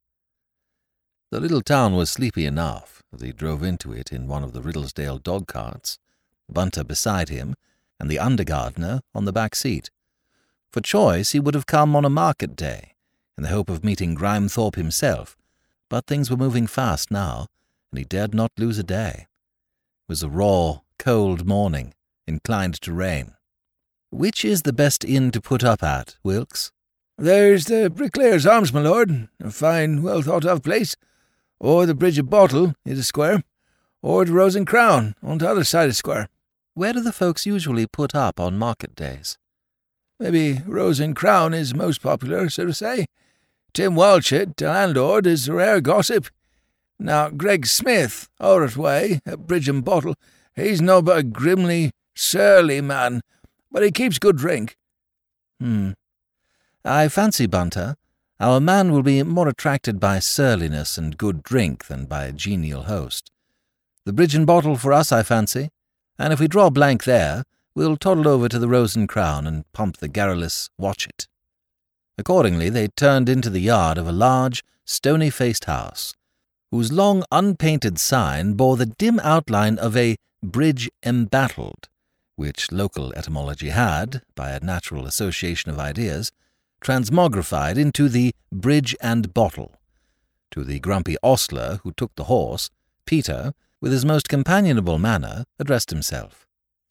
C: The little town was sleepy enough as he drove into it in one of the Riddlesdale dog-carts, Bunter beside him, and the undergardener on the back seat. For choice he would have come on a market day, in the hope of meeting Grimethorpe himself, but things were moving fast now, and he dared not lose a day. It was a raw, cold morning, inclined to rain. "Which is the best inn to put up at, Wilkes?"
D: "There's the Bricklayer's Arms, my lord, a fine, well-thought-of place, or the Bridge of Bottle, i' the square, or the Rose and Crown, on the other side of the square."
C: "Where do the folks usually put up on market days?"
D: "Maybe Rose and Crown is most popular, so to say. Tim Walchet, the landlord, is a rare gossip. Now, Greg Smith, Orrit way, at Bridge and Bottle, he's no but a grimly, surly man, but he keeps good drink."
C: Hmm. "I fancy, Bunter, our man will be more attracted by surliness and good drink than by a genial host. The Bridge and Bottle for us, I fancy, and if we draw blank there, we'll toddle over to the Rose and Crown and pump the garrulous Watchet." Accordingly, they turned into the yard of a large, stony-faced house, whose long unpainted sign bore the dim outline of a bridge embattled, which local etymology had, by a natural association of ideas, transmogrified into the Bridge and Bottle. To the grumpy ostler who took the horse, Peter, with his most companionable manner, addressed himself.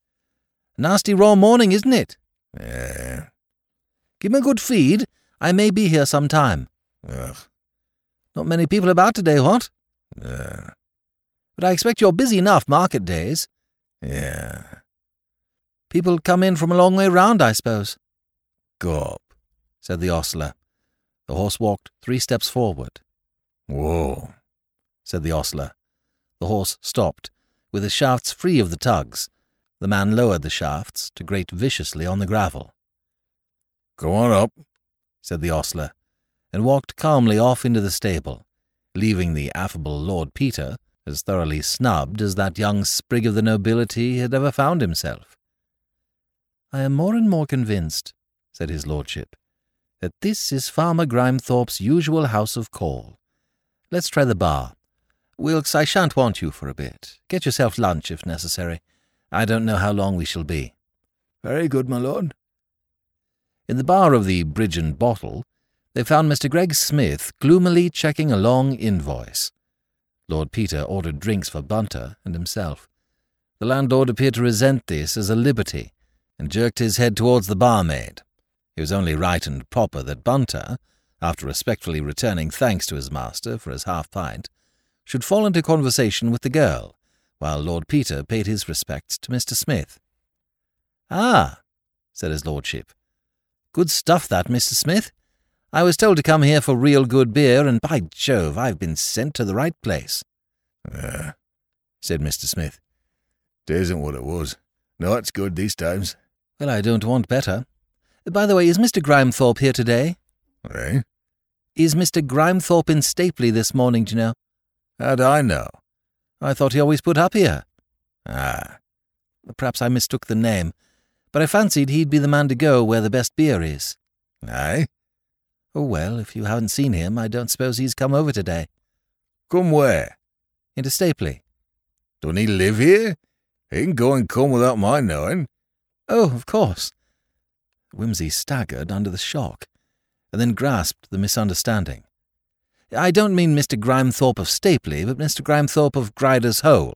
C: "Nasty raw morning, isn't it?"
D: Yeah.
C: "Give him a good feed. I may be here some time."
D: Ugh.
C: "Not many people about today, what?"
D: Yeah.
C: "But I expect you're busy enough market days."
D: Yeah.
C: "People come in from a long way round, I suppose."
D: Go up,
C: said the ostler. The horse walked three steps forward.
D: "Whoa,"
C: said the ostler. The horse stopped, with his shafts free of the tugs. The man lowered the shafts to grate viciously on the gravel.
D: "Go on up,"
C: said the ostler, and walked calmly off into the stable, leaving the affable Lord Peter as thoroughly snubbed as that young sprig of the nobility had ever found himself. "I am more and more convinced," said his lordship, "that this is Farmer Grimethorpe's usual house of call. Let's try the bar. Wilkes, I shan't want you for a bit. Get yourself lunch, if necessary. I don't know how long we shall be."
D: "Very good, my lord."
C: In the bar of the Bridge and Bottle, they found Mister Greg Smith gloomily checking a long invoice. Lord Peter ordered drinks for Bunter and himself. The landlord appeared to resent this as a liberty, and jerked his head towards the barmaid. It was only right and proper that Bunter, after respectfully returning thanks to his master for his half-pint, should fall into conversation with the girl, while Lord Peter paid his respects to Mister Smith. "Ah," said his lordship. "Good stuff that, Mister Smith. I was told to come here for real good beer, and by Jove, I've been sent to the right place."
D: "Yeah,"
C: said Mister Smith.
D: "'Tisn't what it was. No, it's good these times."
C: "Well, I don't want better. By the way, is Mister Grimethorpe here today?"
D: "Eh?
C: "Is Mister Grimethorpe in Stapley this morning, do you know?"
D: How'd I know?"
C: "I thought he always put up here."
D: "Ah."
C: "Perhaps I mistook the name, but I fancied he'd be the man to go where the best beer is."
D: "Aye?"
C: "Oh, well, if you haven't seen him, I don't suppose he's come over today."
D: "Come where?"
C: "Into Stapley."
D: "Don't he live here? He can go and come without my knowing."
C: "Oh, of course." Whimsy staggered under the shock, and then grasped the misunderstanding. "I don't mean Mister Grimethorpe of Stapley, but Mister Grimethorpe of Grider's Hole."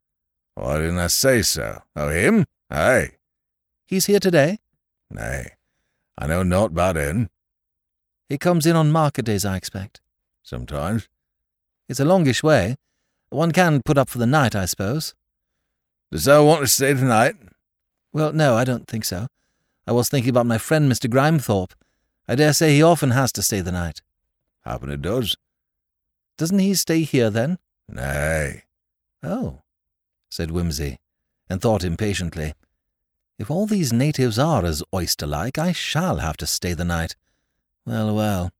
D: "Why didn't I say so? Oh, him? Aye."
C: "He's here today?"
D: "Nay, I know naught about him."
C: "He comes in on market days, I expect."
D: "Sometimes."
C: "It's a longish way. One can put up for the night, I suppose."
D: "Does thou want to stay tonight?"
C: "Well, no, I don't think so. I was thinking about my friend Mister Grimethorpe. I dare say he often has to stay the night."
D: "Happen it does."
C: "Doesn't he stay here, then?"
D: "Nay."
C: "Oh," said Whimsy, and thought impatiently, "If all these natives are as oyster-like, I shall have to stay the night. Well, well,"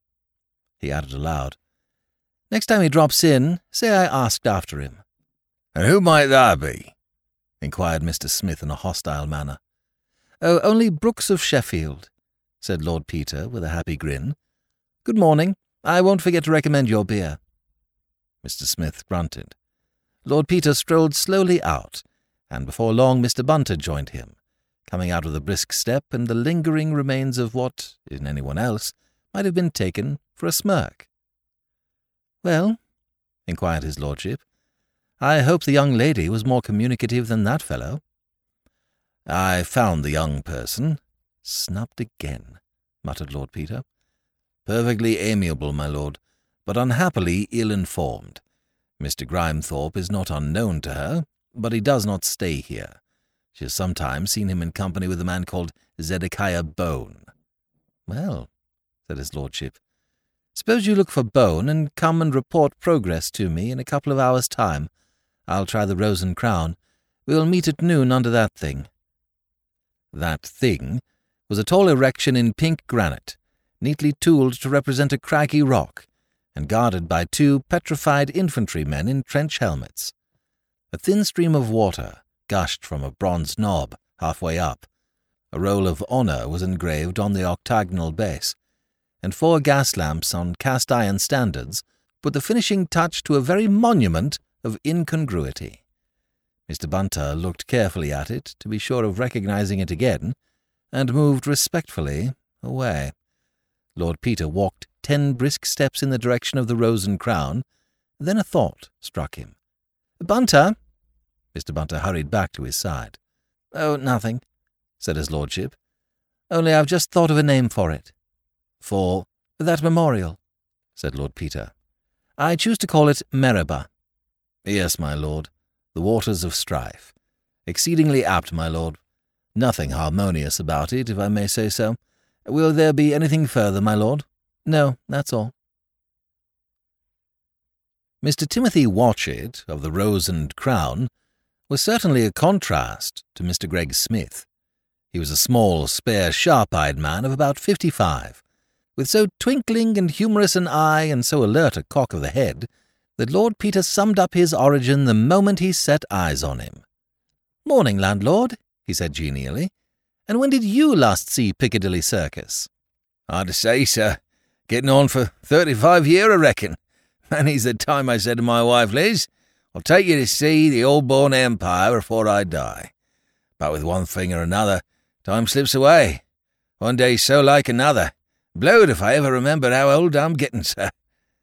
C: he added aloud. "Next time he drops in, say I asked after him."
D: "And who might that be?"
C: inquired Mister Smith in a hostile manner. "Oh, only Brooks of Sheffield," said Lord Peter with a happy grin. "Good morning. I won't forget to recommend your beer." Mister Smith grunted. Lord Peter strolled slowly out, and before long Mister Bunter joined him, coming out with a brisk step and the lingering remains of what, in anyone else, might have been taken for a smirk. "Well," inquired his lordship, "I hope the young lady was more communicative than that fellow." "I found the young person—" "Snubbed again," muttered Lord Peter. "Perfectly amiable, my lord, but unhappily ill-informed. Mister Grimethorpe is not unknown to her, but he does not stay here. She has sometimes seen him in company with a man called Zedekiah Bone." "Well," said his lordship, "suppose you look for Bone and come and report progress to me in a couple of hours' time. I'll try the Rose and Crown. We'll meet at noon under that thing." That thing was a tall erection in pink granite, neatly tooled to represent a craggy rock, and guarded by two petrified infantrymen in trench helmets. A thin stream of water gushed from a bronze knob halfway up. A roll of honour was engraved on the octagonal base, and four gas lamps on cast-iron standards put the finishing touch to a very monument of incongruity. Mister Bunter looked carefully at it to be sure of recognizing it again, and moved respectfully away. Lord Peter walked ten brisk steps in the direction of the Rose and Crown. Then a thought struck him. "Bunter!" Mister Bunter hurried back to his side. "Oh, nothing," said his lordship. "Only I've just thought of a name for it." "For that memorial," said Lord Peter. "I choose to call it Meribah." "Yes, my lord. The Waters of Strife. Exceedingly apt, my lord. Nothing harmonious about it, if I may say so. Will there be anything further, my lord?" "No, that's all." Mister Timothy Watchett, of the Rose and Crown, was certainly a contrast to Mister Gregg Smith. He was a small, spare, sharp-eyed man of about fifty-five, with so twinkling and humorous an eye and so alert a cock of the head, that Lord Peter summed up his origin the moment he set eyes on him. "Morning, landlord," he said genially. "And when did you last see Piccadilly Circus?"
D: "Hard to say, sir. Getting on for thirty-five year, I reckon. Many's the time I said to my wife, Liz, I'll take you to see the old-born empire afore I die. But with one thing or another, time slips away. One day's so like another. Blowed if I ever remember how old I'm getting, sir."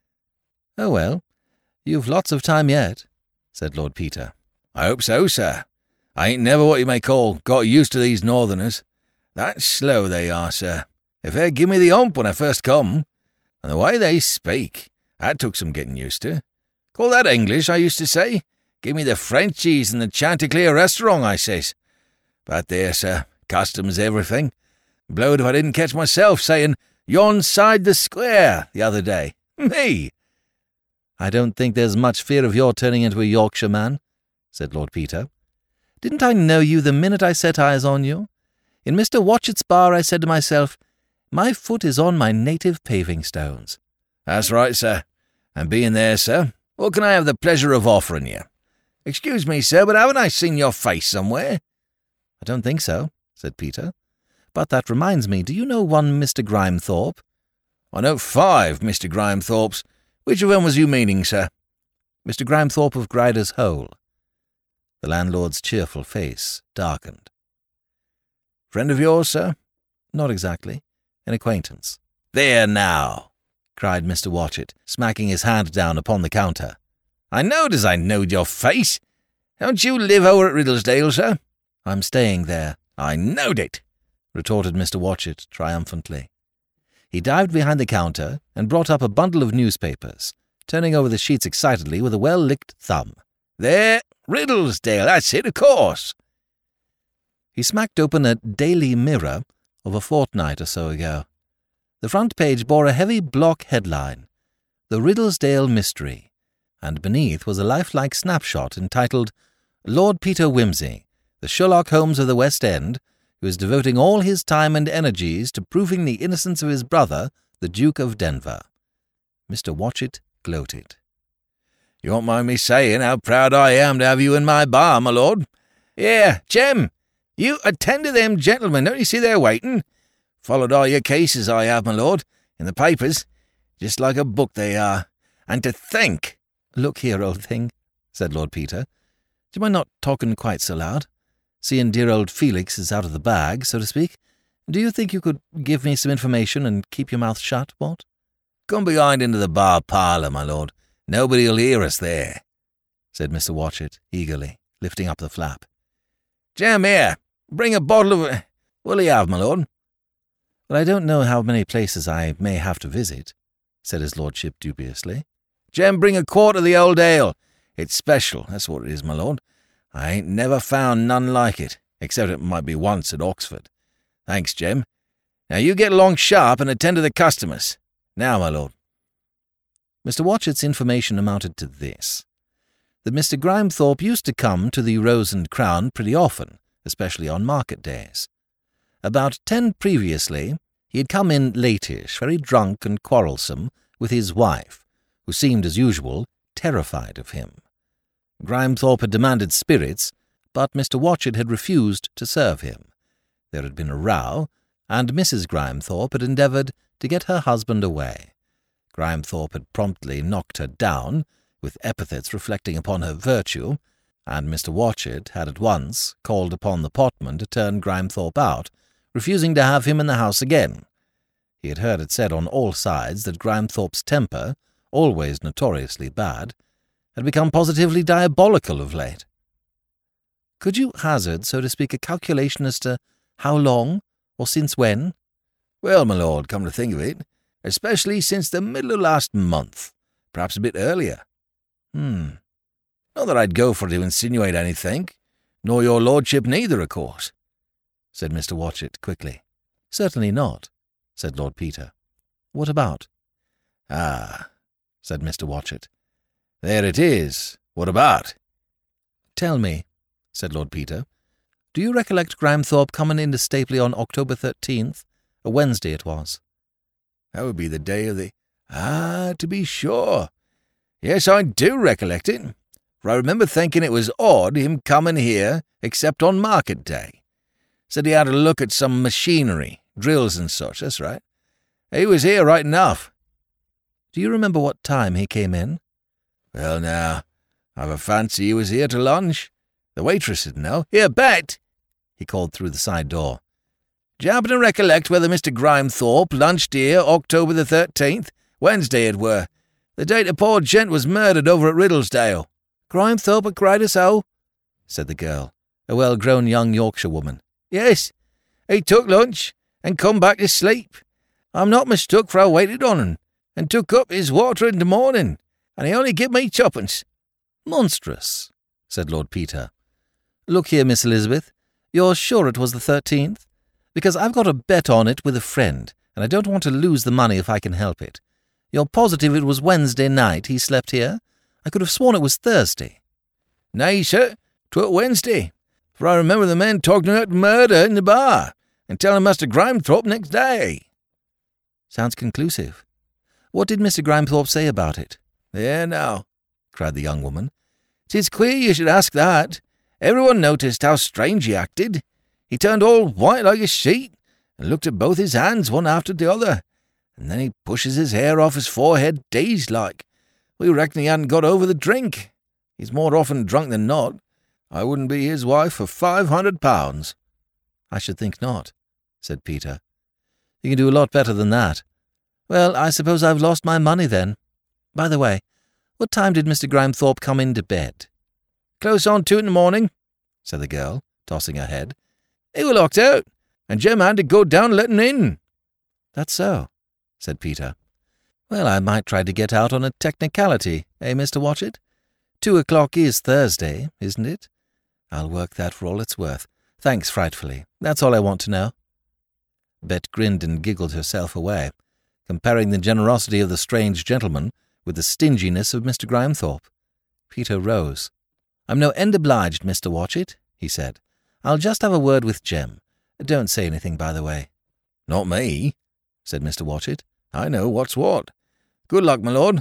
C: "Oh, well, you've lots of time yet," said Lord Peter.
D: "I hope so, sir. I ain't never what you may call got used to these northerners. That slow they are, sir. If they give me the hump when I first come, and the way they speak, that took some getting used to. Call that English, I used to say. Give me the Frenchies and the Chanticleer restaurant, I says. But there, sir, custom's everything. Blowed if I didn't catch myself saying, 'Yon side the square,' the other day. Me!"
C: "I don't think there's much fear of your turning into a Yorkshire man," said Lord Peter. "Didn't I know you the minute I set eyes on you? In Mister Watchett's bar I said to myself, 'My foot is on my native paving stones.'"
D: "That's right, sir. And being there, sir, what can I have the pleasure of offering you? Excuse me, sir, but haven't I seen your face somewhere?"
C: "I don't think so," said Peter. "But that reminds me, do you know one Mister Grimethorpe?"
D: "I know five Mister Grimethorpes. Which of them was you meaning, sir?"
C: "Mister Grimethorpe of Grider's Hole." The landlord's cheerful face darkened.
D: "Friend of yours, sir?"
C: "Not exactly. An acquaintance."
D: "There now!"
C: cried Mister Watchett, smacking his hand down upon the counter.
D: "I knowed as I knowed your face. Don't you live over at Riddlesdale, sir?"
C: "I'm staying there."
D: "I knowed it,"
C: retorted Mister Watchett triumphantly. He dived behind the counter and brought up a bundle of newspapers, turning over the sheets excitedly with a well-licked thumb.
D: "There, Riddlesdale, that's it, of course."
C: He smacked open a Daily Mirror of a fortnight or so ago. The front page bore a heavy block headline, "The Riddlesdale Mystery," and beneath was a lifelike snapshot entitled, "Lord Peter Wimsey, the Sherlock Holmes of the West End, who is devoting all his time and energies to proving the innocence of his brother, the Duke of Denver." Mister Watchett gloated.
D: "You won't mind me saying how proud I am to have you in my bar, my lord. Here, Jem, you attend to them gentlemen, don't you see they're waiting? Followed all your cases I have, my lord, in the papers, just like a book they are. And to think—"
C: "Look here, old thing," said Lord Peter. "Do you mind not talking quite so loud? Seeing dear old Felix is out of the bag, so to speak. Do you think you could give me some information and keep your mouth shut, what?"
D: "Come behind into the bar parlour, my lord. Nobody'll hear us there,"
C: said Mister Watchett eagerly, lifting up the flap.
D: "Jem, here, bring a bottle of— What'll you have, my lord?"
C: "Well, I don't know how many places I may have to visit," said his lordship dubiously.
D: "Jem, bring a quart of the old ale. It's special, that's what it is, my lord. I ain't never found none like it, except it might be once at Oxford. Thanks, Jem. Now you get along sharp and attend to the customers. Now, my lord."
C: Mister Watchett's information amounted to this, that Mister Grimethorpe used to come to the Rose and Crown pretty often, especially on market days. About ten previously, he had come in latish, very drunk and quarrelsome, with his wife, who seemed, as usual, terrified of him. Grimethorpe had demanded spirits, but Mister Watchett had refused to serve him. There had been a row, and Missus Grimethorpe had endeavoured to get her husband away. Grimethorpe had promptly knocked her down, with epithets reflecting upon her virtue, and Mister Watchett had at once called upon the potman to turn Grimethorpe out, refusing to have him in the house again. He had heard it said on all sides that Grimethorpe's temper, always notoriously bad, had become positively diabolical of late. Could you hazard, so to speak, a calculation as to how long, or since when?
D: Well, my lord, come to think of it, especially since the middle of last month, perhaps a bit earlier.
C: Hmm.
D: Not that I'd go for to insinuate anything, nor your lordship neither, of course,
C: said Mister Watchett quickly. Certainly not, said Lord Peter. What about?
D: Ah, said Mister Watchett. There it is. What about?
C: Tell me, said Lord Peter, do you recollect Grimethorpe coming into Stapley on October thirteenth? A Wednesday it was.
D: That would be the day of the... Ah, to be sure. Yes, I do recollect it, for I remember thinking it was odd him coming here except on market day. Said he had a look at some machinery, drills and such, that's right. He was here right enough.
C: Do you remember what time he came in?
D: Well, now, I've a fancy he was here to lunch. The waitress would know. Here, Bet! He called through the side door. Do you happen to recollect whether Mister Grimethorpe lunched here October the thirteenth? Wednesday it were. The day the poor gent was murdered over at Riddlesdale.
C: Grimethorpe had cried us out, said the girl, a well-grown young Yorkshire woman.
D: Yes, he took lunch and come back to sleep. I'm not mistook, for I waited on him, and took up his water in the morning, and he only give me twopence.
C: Monstrous, said Lord Peter. Look here, Miss Elizabeth, you're sure it was the thirteenth? Because I've got a bet on it with a friend, and I don't want to lose the money if I can help it. You're positive it was Wednesday night he slept here? I could have sworn it was Thursday.
D: Nay, sir, 'twere Wednesday, for I remember the men talking about murder in the bar, and telling Master Grimethorpe next day.
C: Sounds conclusive. What did Mister Grimethorpe say about it?
D: There now, cried the young woman. 'Tis queer you should ask that. Everyone noticed how strange he acted. He turned all white like a sheet, and looked at both his hands one after the other, and then he pushes his hair off his forehead dazed-like. We reckon he hadn't got over the drink. He's more often drunk than not. I wouldn't be his wife for five hundred pounds.
C: I should think not, said Peter. You can do a lot better than that. Well, I suppose I've lost my money then. By the way, what time did Mister Grimethorpe come into bed?
D: Close on two in the morning, said the girl, tossing her head. He was locked out, and Jem had to go down and let him in.
C: That's so, said Peter. Well, I might try to get out on a technicality, eh, Mister Watchett? Two o'clock is Thursday, isn't it? I'll work that for all it's worth. Thanks frightfully. That's all I want to know. Bet grinned and giggled herself away, comparing the generosity of the strange gentleman with the stinginess of Mister Grimethorpe. Peter rose. I'm no end obliged, Mister Watchett, he said. I'll just have a word with Jem. Don't say anything, by the way.
D: Not me, said Mister Watchett. I know what's what. Good luck, my lord.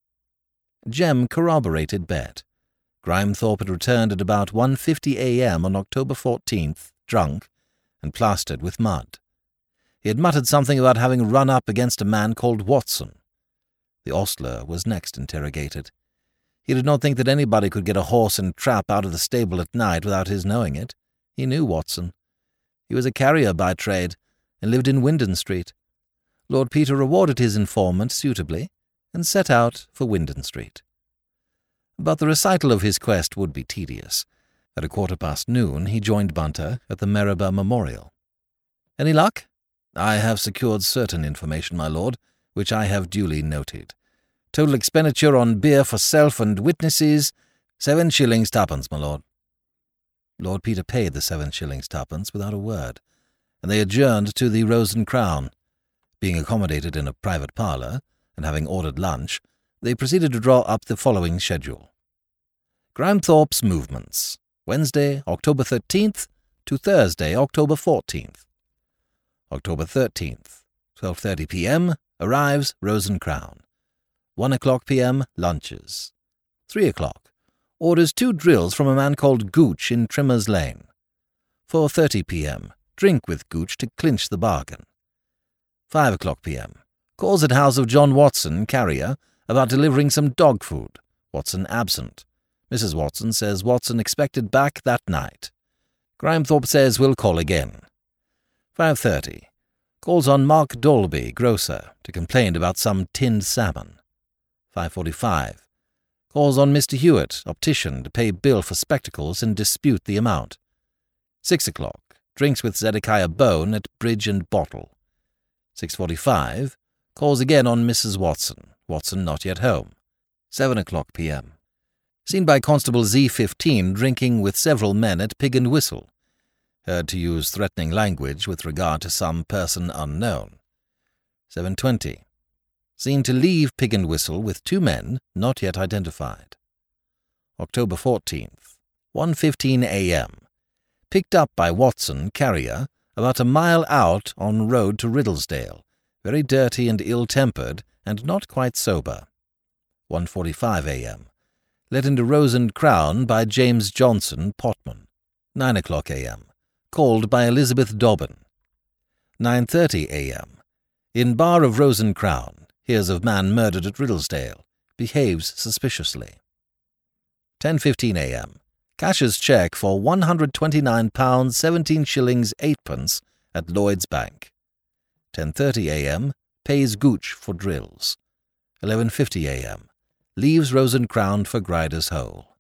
C: Jem corroborated Bet. Grimethorpe had returned at about one fifty a m on October fourteenth, drunk, and plastered with mud. He had muttered something about having run up against a man called Watson. The ostler was next interrogated. He did not think that anybody could get a horse and trap out of the stable at night without his knowing it. He knew Watson. He was a carrier by trade, and lived in Wyndon Street. Lord Peter rewarded his informant suitably, and set out for Wyndon Street. But the recital of his quest would be tedious. At a quarter past noon he joined Bunter at the Maryborough Memorial. Any luck? I have secured certain information, my lord, which I have duly noted. Total expenditure on beer for self and witnesses, seven shillings twopence, my lord. Lord Peter paid the seven shillings twopence without a word, and they adjourned to the Rose and Crown. Being accommodated in a private parlour, and having ordered lunch, they proceeded to draw up the following schedule. Grimethorpe's movements, Wednesday, October thirteenth, to Thursday, October fourteenth. October thirteenth, twelve thirty p m, arrives Rose and Crown. one o'clock p m, lunches. three o'clock, orders two drills from a man called Gooch in Trimmer's Lane. four thirty p m, drink with Gooch to clinch the bargain. five o'clock p m, calls at house of John Watson, carrier, about delivering some dog food. Watson absent. Missus Watson says Watson expected back that night. Grimethorpe says we'll call again. five thirty. Calls on Mark Dolby, grocer, to complain about some tinned salmon. five forty-five. Calls on Mister Hewitt, optician, to pay bill for spectacles and dispute the amount. six o'clock. Drinks with Zedekiah Bone at Bridge and Bottle. six forty-five. Calls again on Missus Watson. Watson not yet home. seven o'clock p m. Seen by Constable Z fifteen drinking with several men at Pig and Whistle. Heard to use threatening language with regard to some person unknown. seven twenty. Seen to leave Pig and Whistle with two men not yet identified. October fourteenth. one fifteen a m. Picked up by Watson, carrier, about a mile out on road to Riddlesdale, very dirty and ill-tempered and not quite sober. one forty-five a m. Let into Rose and Crown by James Johnson, potman. nine o'clock a m. Called by Elizabeth Dobbin. nine thirty a m. In bar of Rose and Crown, hears of man murdered at Riddlesdale, behaves suspiciously. ten fifteen a m. Cashes cheque for one hundred twenty-nine pounds seventeen shillings eightpence at Lloyd's Bank. ten thirty a m. Pays Gooch for drills. eleven fifty a m. Leaves Rose and Crown for Grider's Hole.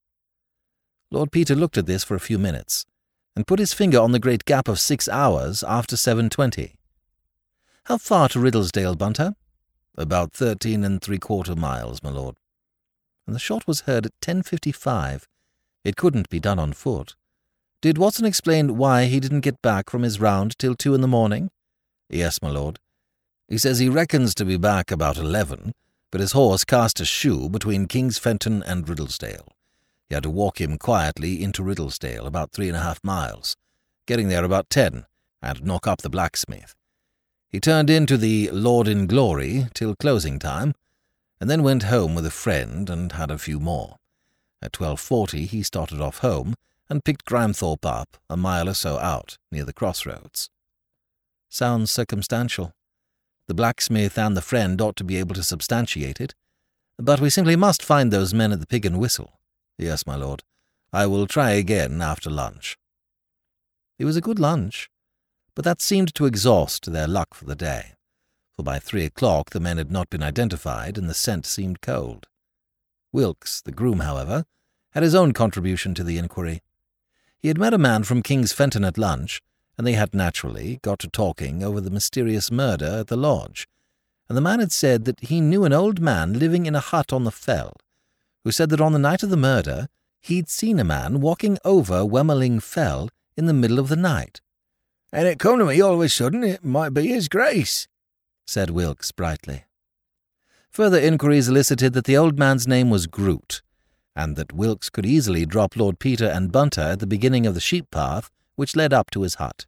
C: Lord Peter looked at this for a few minutes, and put his finger on the great gap of six hours after seven twenty. How far to Riddlesdale, Bunter? About thirteen and three-quarter miles, my lord. And the shot was heard at ten fifty-five. It couldn't be done on foot. Did Watson explain why he didn't get back from his round till two in the morning? Yes, my lord. He says he reckons to be back about eleven, but his horse cast a shoe between King's Fenton and Riddlesdale. He had to walk him quietly into Riddlesdale, about three and a half miles, getting there about ten, and knock up the blacksmith. He turned into the Lord in Glory till closing time, and then went home with a friend and had a few more. At twelve forty he started off home and picked Grimethorpe up a mile or so out, near the crossroads. Sounds circumstantial. The blacksmith and the friend ought to be able to substantiate it, but we simply must find those men at the Pig and Whistle. Yes, my lord. I will try again after lunch. It was a good lunch, but that seemed to exhaust their luck for the day, for by three o'clock the men had not been identified and the scent seemed cold. Wilkes, the groom, however, had his own contribution to the inquiry. He had met a man from King's Fenton at lunch, and they had naturally got to talking over the mysterious murder at the lodge, and the man had said that he knew an old man living in a hut on the fell, who said that on the night of the murder he'd seen a man walking over Wemmerling Fell in the middle of the night.
D: "And it come to me all of a sudden it might be his Grace,"
C: said Wilkes brightly. Further inquiries elicited that the old man's name was Groot, and that Wilkes could easily drop Lord Peter and Bunter at the beginning of the sheep path which led up to his hut.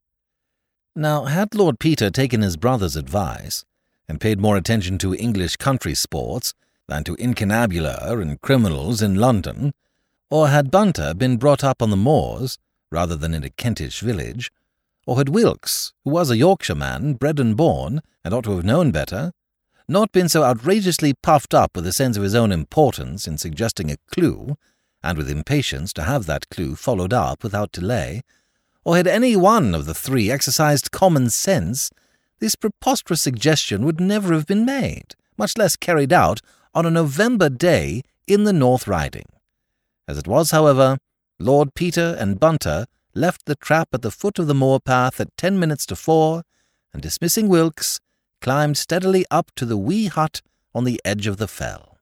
C: Now, had Lord Peter taken his brother's advice, and paid more attention to English country sports than to incunabula and criminals in London, or had Bunter been brought up on the moors rather than in a Kentish village, or had Wilkes, who was a Yorkshire man, bred and born, and ought to have known better, not been so outrageously puffed up with a sense of his own importance in suggesting a clue, and with impatience to have that clue followed up without delay, or had any one of the three exercised common sense, this preposterous suggestion would never have been made, much less carried out on a November day in the North Riding. As it was, however, Lord Peter and Bunter left the trap at the foot of the moor path at ten minutes to four, and dismissing Wilkes, climbed steadily up to the wee hut on the edge of the fell.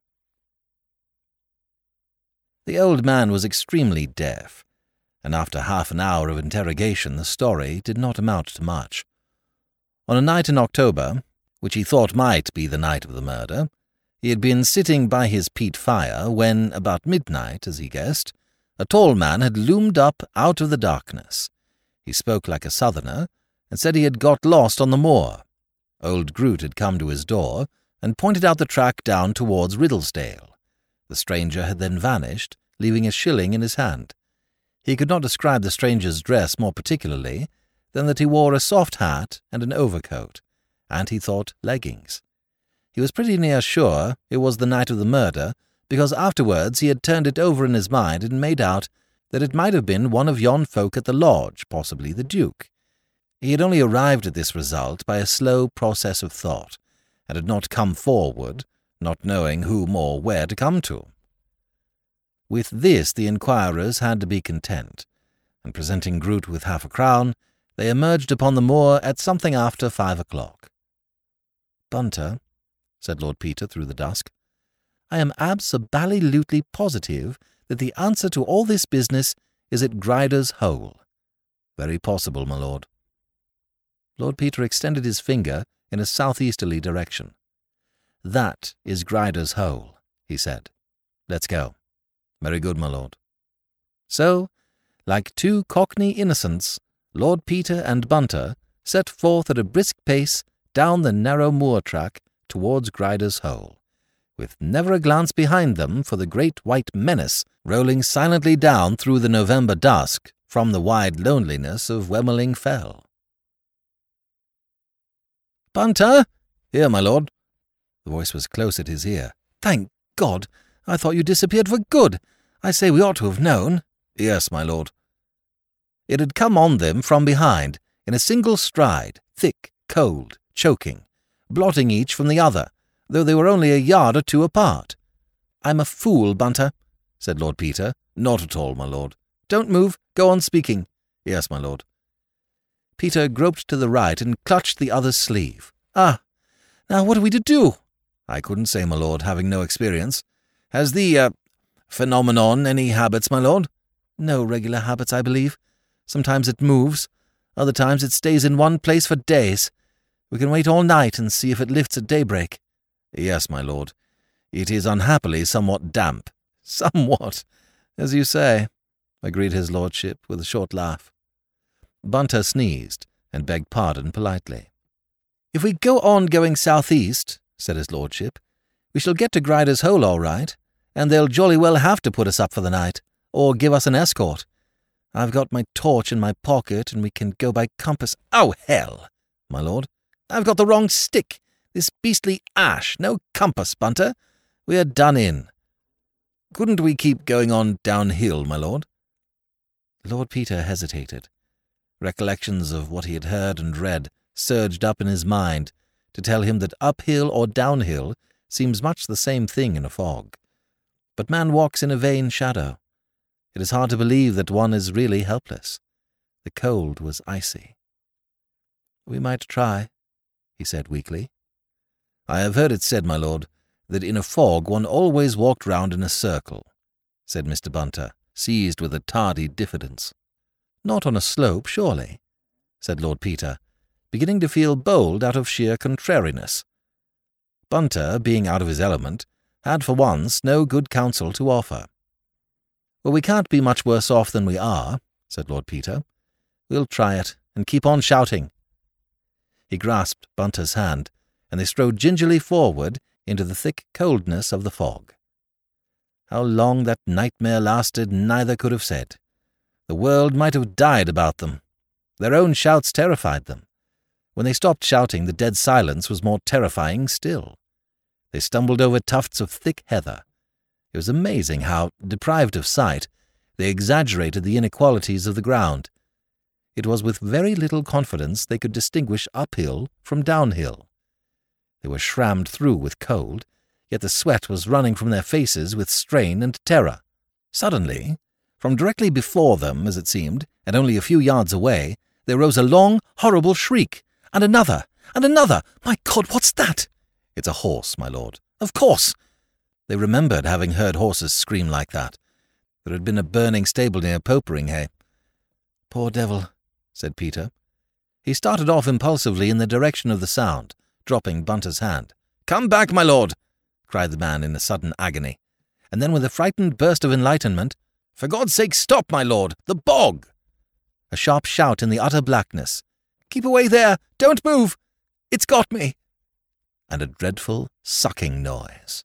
C: The old man was extremely deaf, and after half an hour of interrogation the story did not amount to much. On a night in October, which he thought might be the night of the murder, he had been sitting by his peat fire when, about midnight, as he guessed, a tall man had loomed up out of the darkness. He spoke like a southerner, and said he had got lost on the moor. Old Groot had come to his door, and pointed out the track down towards Riddlesdale. The stranger had then vanished, leaving a shilling in his hand. He could not describe the stranger's dress more particularly than that he wore a soft hat and an overcoat, and he thought leggings. He was pretty near sure it was the night of the murder, because afterwards he had turned it over in his mind and made out that it might have been one of yon folk at the lodge, possibly the Duke. He had only arrived at this result by a slow process of thought, and had not come forward, not knowing whom or where to come to. With this the inquirers had to be content, and presenting Groot with half a crown, they emerged upon the moor at something after five o'clock. "Bunter," said Lord Peter through the dusk, "I am abso-bally-lutely positive that the answer to all this business is at Grider's Hole." "Very possible, my lord." Lord Peter extended his finger in a southeasterly direction. "That is Grider's Hole," he said. "Let's go." "Very good, my lord." So, like two Cockney innocents, Lord Peter and Bunter set forth at a brisk pace down the narrow moor track towards Grider's Hole, with never a glance behind them for the great white menace rolling silently down through the November dusk from the wide loneliness of Wemmeling Fell. "Bunter!" "Here, my lord." The voice was close at his ear. "Thank God! I thought you disappeared for good. I say we ought to have known." "Yes, my lord." It had come on them from behind, in a single stride, thick, cold, choking, blotting each from the other, though they were only a yard or two apart. "I'm a fool, Bunter," said Lord Peter. "Not at all, my lord." "Don't move. Go on speaking." "Yes, my lord." Peter groped to the right and clutched the other's sleeve. "Ah, now what are we to do?" "I couldn't say, my lord, having no experience. Has the, uh, phenomenon any habits, my lord?" "No regular habits, I believe. Sometimes it moves. Other times it stays in one place for days. We can wait all night and see if it lifts at daybreak." "Yes, my lord. It is unhappily somewhat damp." "Somewhat, as you say," agreed his lordship with a short laugh. Bunter sneezed and begged pardon politely. "If we go on going southeast," said his lordship, "we shall get to Grider's Hole all right, and they'll jolly well have to put us up for the night, or give us an escort. I've got my torch in my pocket, and we can go by compass—" "Oh, hell, my lord! I've got the wrong stick. This beastly ash. No compass, Bunter. We are done in." "Couldn't we keep going on downhill, my lord?" Lord Peter hesitated. Recollections of what he had heard and read surged up in his mind to tell him that uphill or downhill seems much the same thing in a fog. But man walks in a vain shadow. It is hard to believe that one is really helpless. The cold was icy. "We might try," he said weakly. "I have heard it said, my lord, that in a fog one always walked round in a circle," said Mister Bunter, seized with a tardy diffidence. "Not on a slope, surely," said Lord Peter, beginning to feel bold out of sheer contrariness. Bunter, being out of his element, had for once no good counsel to offer. "Well, we can't be much worse off than we are," said Lord Peter. "We'll try it, and keep on shouting." He grasped Bunter's hand, and they strode gingerly forward into the thick coldness of the fog. How long that nightmare lasted neither could have said. The world might have died about them. Their own shouts terrified them. When they stopped shouting, the dead silence was more terrifying still. They stumbled over tufts of thick heather. It was amazing how, deprived of sight, they exaggerated the inequalities of the ground. It was with very little confidence they could distinguish uphill from downhill. They were shrammed through with cold, yet the sweat was running from their faces with strain and terror. Suddenly, from directly before them, as it seemed, and only a few yards away, there rose a long, horrible shriek, and another, and another. "My God, what's that?" "It's a horse, my lord." "Of course." They remembered having heard horses scream like that. There had been a burning stable near Poperinghay. "Poor devil," said Peter. He started off impulsively in the direction of the sound, dropping Bunter's hand. "Come back, my lord!" cried the man in a sudden agony. And then with a frightened burst of enlightenment, "For God's sake, stop, my lord! The bog!" A sharp shout in the utter blackness. "Keep away there! Don't move! It's got me!" And a dreadful sucking noise.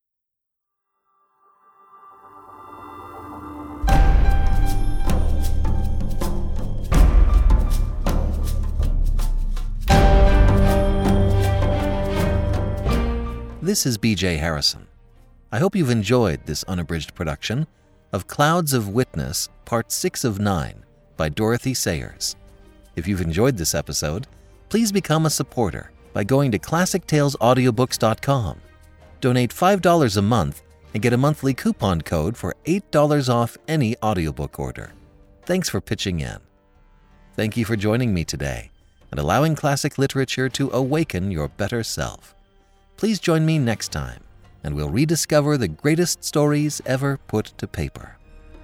C: This is B J Harrison. I hope you've enjoyed this unabridged production of Clouds of Witness, Part six of nine, by Dorothy Sayers. If you've enjoyed this episode, please become a supporter by going to classic tales audiobooks dot com. Donate five dollars a month and get a monthly coupon code for eight dollars off any audiobook order. Thanks for pitching in. Thank you for joining me today and allowing classic literature to awaken your better self. Please join me next time, and we'll rediscover the greatest stories ever put to paper.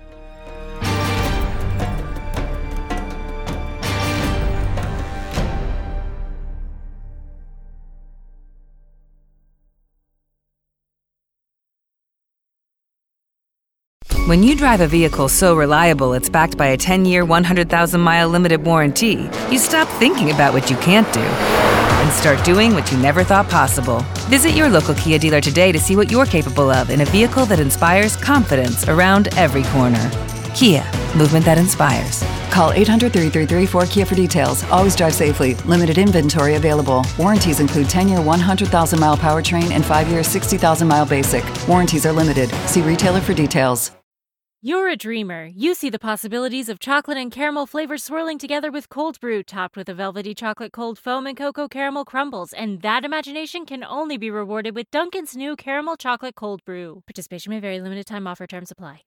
E: When you drive a vehicle so reliable it's backed by a ten-year, one hundred thousand mile limited warranty, you stop thinking about what you can't do and start doing what you never thought possible. Visit your local Kia dealer today to see what you're capable of in a vehicle that inspires confidence around every corner. Kia, movement that inspires.
F: Call eight hundred, three three three, four Kia for details. Always drive safely. Limited inventory available. Warranties include ten-year, one hundred thousand mile powertrain and five-year, sixty thousand mile basic. Warranties are limited. See retailer for details.
A: You're a dreamer. You see the possibilities of chocolate and caramel flavors swirling together with cold brew, topped with a velvety chocolate cold foam and cocoa caramel crumbles, and that imagination can only be rewarded with Dunkin's new caramel chocolate cold brew. Participation may vary. Limited time offer. Terms apply.